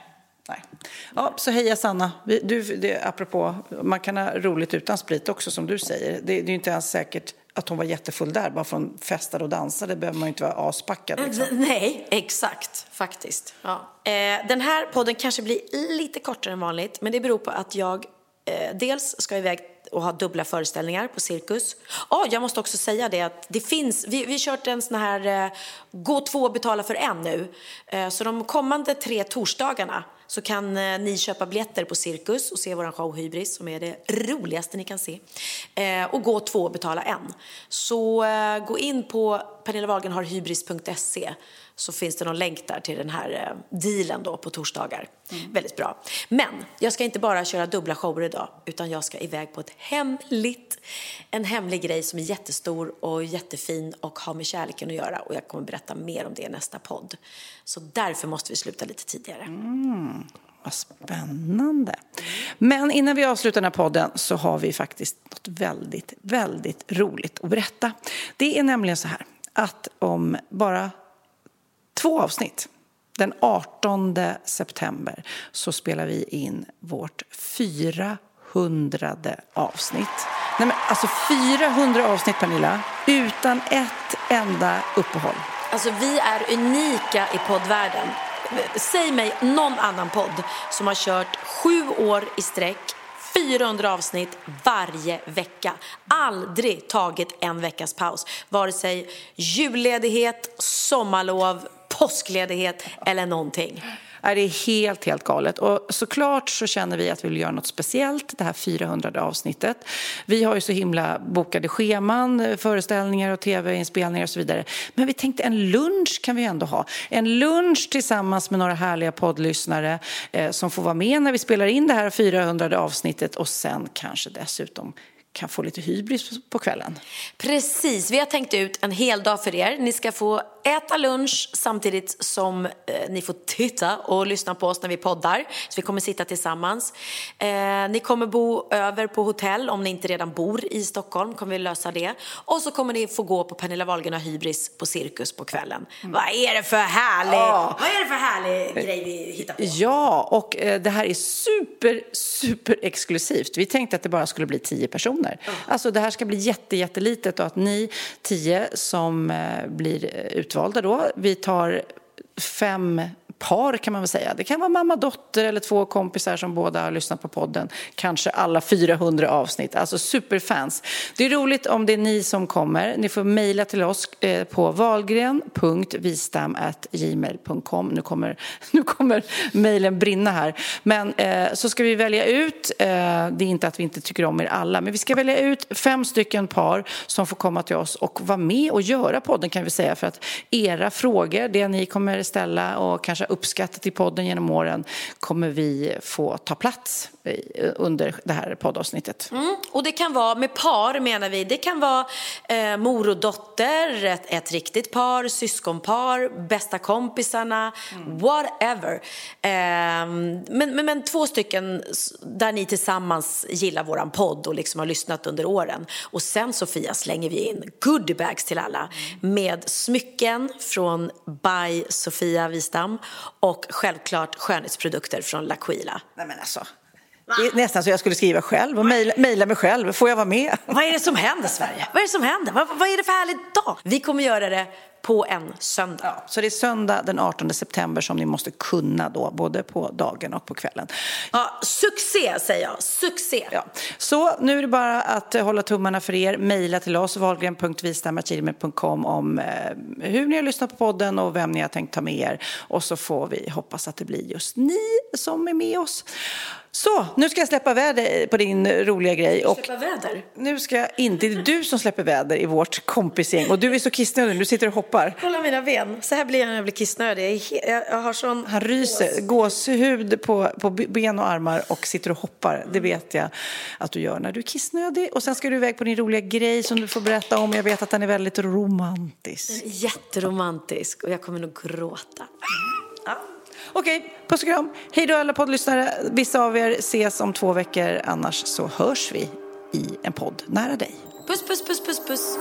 S15: Ja, så heja Sanna. Apropå, man kan ha roligt utan sprit också, som du säger. Det är ju inte ens säkert att hon var jättefull där. Bara från festade och dansade behöver man ju inte vara aspackad. Liksom.
S5: Nej, exakt. Faktiskt. Ja. Den här podden kanske blir lite kortare än vanligt. Men det beror på att jag dels ska iväg och ha dubbla föreställningar på Cirkus. Jag måste också säga det att det finns, vi har kört en sån här gå 2 och betala för en nu. Så de kommande 3 torsdagarna så kan ni köpa biljetter på Cirkus och se våran show Hybris, som är det roligaste ni kan se. Och gå 2 och betala en. Så gå in på PernillaWahlgrenHarHybris.se, så finns det någon länk där till den här dealen då på torsdagar. Väldigt bra. Men jag ska inte bara köra dubbla shower idag, utan jag ska iväg på en hemlig grej som är jättestor och jättefin och har med kärleken att göra. Och jag kommer berätta mer om det i nästa podd. Så därför måste vi sluta lite tidigare.
S15: Vad spännande. Men innan vi avslutar den här podden så har vi faktiskt något väldigt, väldigt roligt att berätta. Det är nämligen så här att om bara 2 avsnitt, den 18 september, så spelar vi in vårt 400:e avsnitt. Nej, men alltså 400 avsnitt, Pernilla, utan ett enda uppehåll.
S5: Alltså vi är unika i poddvärlden. Säg mig någon annan podd som har kört 7 år i sträck, 400 avsnitt varje vecka. Aldrig tagit en veckas paus. Vare sig julledighet, sommarlov, påskledighet eller någonting.
S15: Det är helt galet. Och såklart så känner vi att vi vill göra något speciellt, det här 400:e avsnittet. Vi har ju så himla bokade scheman, föreställningar och tv-inspelningar och så vidare. Men vi tänkte en lunch kan vi ändå ha. En lunch tillsammans med några härliga poddlyssnare som får vara med när vi spelar in det här 400:e avsnittet. Och sen kanske dessutom kan få lite hybris på kvällen.
S5: Precis, vi har tänkt ut en hel dag för er. Ni ska få äta lunch samtidigt som ni får titta och lyssna på oss när vi poddar. Så vi kommer sitta tillsammans. Ni kommer bo över på hotell om ni inte redan bor i Stockholm. Kommer vi lösa det. Och så kommer ni få gå på Pernilla Wahlgren och Hybris på Cirkus på kvällen. Vad är det för härlig grej vi hittar på?
S15: Ja, och det här är super exklusivt. Vi tänkte att det bara skulle bli 10 personer. Alltså det här ska bli jättelitet och att ni 10 som blir utvalda då, vi tar 5 par kan man väl säga. Det kan vara mamma, dotter eller 2 kompisar som båda har lyssnat på podden. Kanske alla 400 avsnitt. Alltså superfans. Det är roligt om det är ni som kommer. Ni får mejla till oss på wahlgren.wistam@gmail.com. Nu kommer mejlen brinna här. Men så ska vi välja ut, det är inte att vi inte tycker om er alla, men vi ska välja ut 5 stycken par som får komma till oss och vara med och göra podden kan vi säga. För att era frågor, det ni kommer ställa och kanske uppskattat i podden genom åren kommer vi få ta plats under det här poddavsnittet.
S5: Och det kan vara med par menar vi. Det kan vara mor och dotter, ett riktigt par, syskonpar, bästa kompisarna, whatever. Men 2 stycken där ni tillsammans gillar våran podd och liksom har lyssnat under åren. Och sen Sofia slänger vi in goodiebags till alla med smycken från by Sofia Wistam och självklart skönhetsprodukter från L'Aquila.
S15: Nej men alltså, det är nästan så jag skulle skriva själv och mejla mig själv. Får jag vara med?
S5: Vad är det som händer Sverige? Vad är det som händer? Vad är det för härligt dag? Vi kommer göra det på en söndag.
S15: Ja, så det är söndag den 18 september som ni måste kunna då, både på dagen och på kvällen.
S5: Ja, succé säger jag. Succé.
S15: Ja. Så nu är det bara att hålla tummarna för er. Mejla till oss, wahlgren.wistam@gmail.com om hur ni har lyssnat på podden och vem ni har tänkt ta med er. Och så får vi hoppas att det blir just ni som är med oss. Så, nu ska jag släppa väder på din roliga grej. Och
S5: släppa väder?
S15: Nu ska det är du som släpper väder i vårt kompisgäng. Och du är så kissnödig, du sitter och hoppar.
S5: Kolla mina ben, så här blir jag när jag blir kissnödig. Jag har sån...
S15: Han ryser, gåshud på ben och armar och sitter och hoppar. Det vet jag att du gör när du är kissnödig. Och sen ska du iväg på din roliga grej som du får berätta om. Jag vet att den är väldigt romantisk.
S5: Den är jätteromantisk och jag kommer nog gråta.
S15: Ja. Okej, puss och kram. Hej då alla poddlyssnare. Vissa av er ses om 2 veckor. Annars så hörs vi i en podd nära dig.
S5: Puss, puss, puss, puss, puss.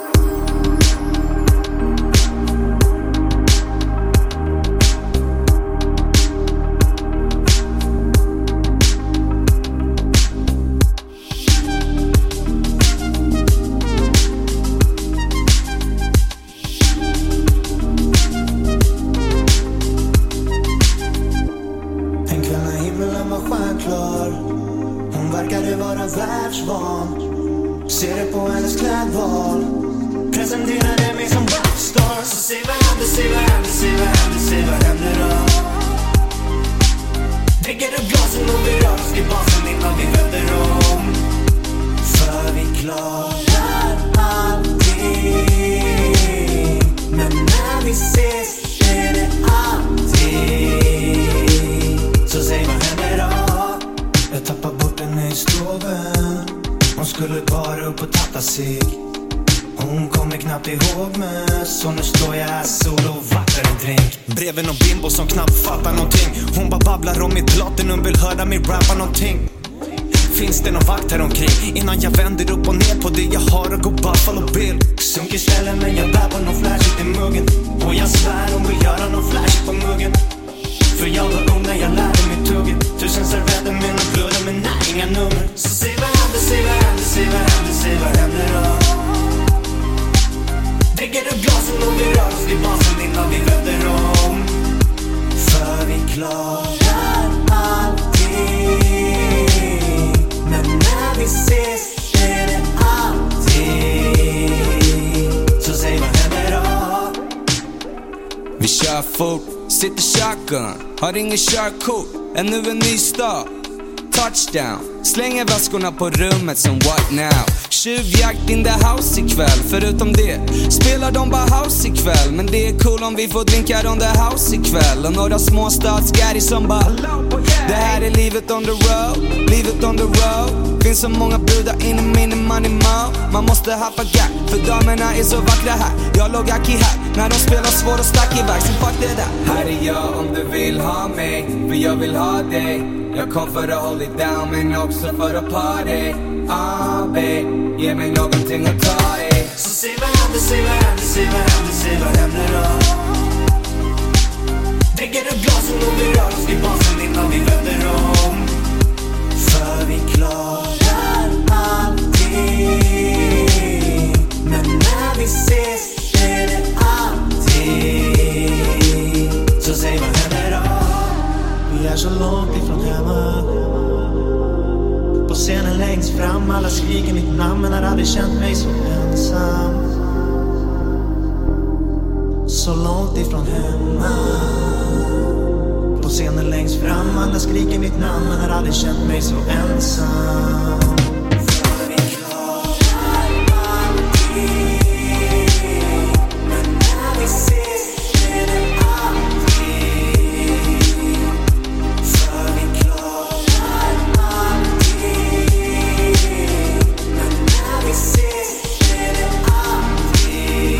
S16: Ser det på hennes klädval. Presenterade mig som rockstar. Så se vad händer, se vad händer, se vad händer, se vad händer då. Dricker upp glasen och vi rör oss till basen innan vi vänder om. För vi klarar allting. Men när vi ses är det allting. Så säg vad händer då. Jag tappar bort henne i stoven. Hon skulle bara upp och tappa sig. Hon kommer knappt ihåg mig. Så nu står jag här solo och vattnar en drink. Breven och bimbo som knappt fattar någonting. Hon bara babblar om mitt platinum, vill höra mig rappa någonting. Finns det någon vakt här omkring? Innan jag vänder upp och ner på det jag har och går Buffalo Bill. Sunker ställen men jag bär på någon flashigt i muggen. Och jag svär hon vill göra någon flashigt på muggen. För jag var ung när jag lärde mig tugget. 1000 servetter med någon blöda men nej, inga nummer. Så se vad händer, se vad händer, se vad händer, se vad händer då. Dricker upp glasen och vi rör oss till basen innan vi vänder om. För vi klarar allting. Men när vi ses är det allting. Så säg vad händer då.
S17: Vi kör fort, sitter shotgun, har ingen körkort, ännu en ny start. Touchdown, slänger väskorna på rummet som what now. Tjuvjakt in the house ikväll, förutom det spelar de bara house ikväll. Men det är cool om vi får drinkar on the house ikväll. Och några småstadsgäri som bara Det här är livet on the road, livet on the road. Finns så många brudar inom min money mode. Man måste haffa gap, för damerna är så vackra här. Jag låg aki här, när de spelar svår och stack iväg. Så fuck det där. Här är jag om du vill ha mig, för jag vill ha dig. Jag kom för att hold it down, men också för att party. Babe, ge mig någonting att ta i.
S16: Så säg vad händer, säg vad händer, säg vad händer, säg vad händer då. Dricker du glasen och vi rör oss vid basen innan vi vänder om. För vi klarar allting. Men när vi ses är det allting. Så säg vad händer då. Vi är så långt ifrån hemma. På scenen längst fram, alla skriker mitt namn, men har aldrig känt mig så ensam. Så långt ifrån hemma. På scenen längst fram, alla skriker mitt namn, men har aldrig känt mig så ensam. För vi klarar allting. Men när vi ses är det allting. För vi klarar allting. Men när vi ses är det allting.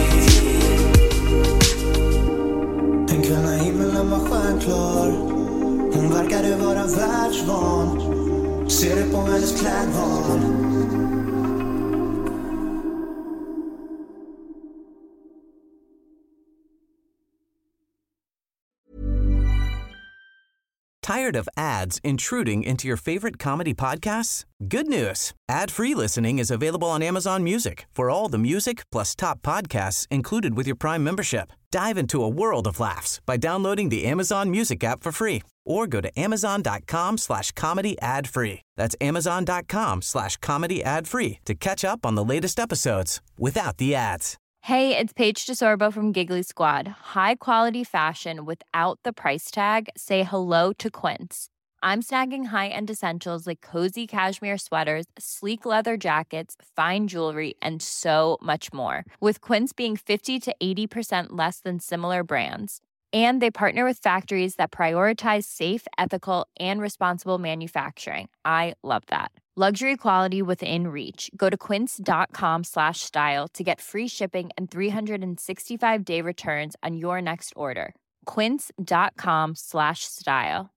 S16: En kväll när himlen var stjärnklar, hon verkade vara världsvan. Ser det på hennes klädval.
S1: Tired of ads intruding into your favorite comedy podcasts? Good news. Ad-free listening is available on Amazon Music for all the music plus top podcasts included with your Prime membership. Dive into a world of laughs by downloading the Amazon Music app for free or go to amazon.com/comedy ad-free. That's amazon.com/comedy ad-free to catch up on the latest episodes without the ads.
S18: Hey, it's Paige DeSorbo from Giggly Squad. High quality fashion without the price tag. Say hello to Quince. I'm snagging high-end essentials like cozy cashmere sweaters, sleek leather jackets, fine jewelry, and so much more. With Quince being 50 to 80% less than similar brands. And they partner with factories that prioritize safe, ethical, and responsible manufacturing. I love that. Luxury quality within reach. Go to quince.com/style to get free shipping and 365-day returns on your next order. Quince.com/style.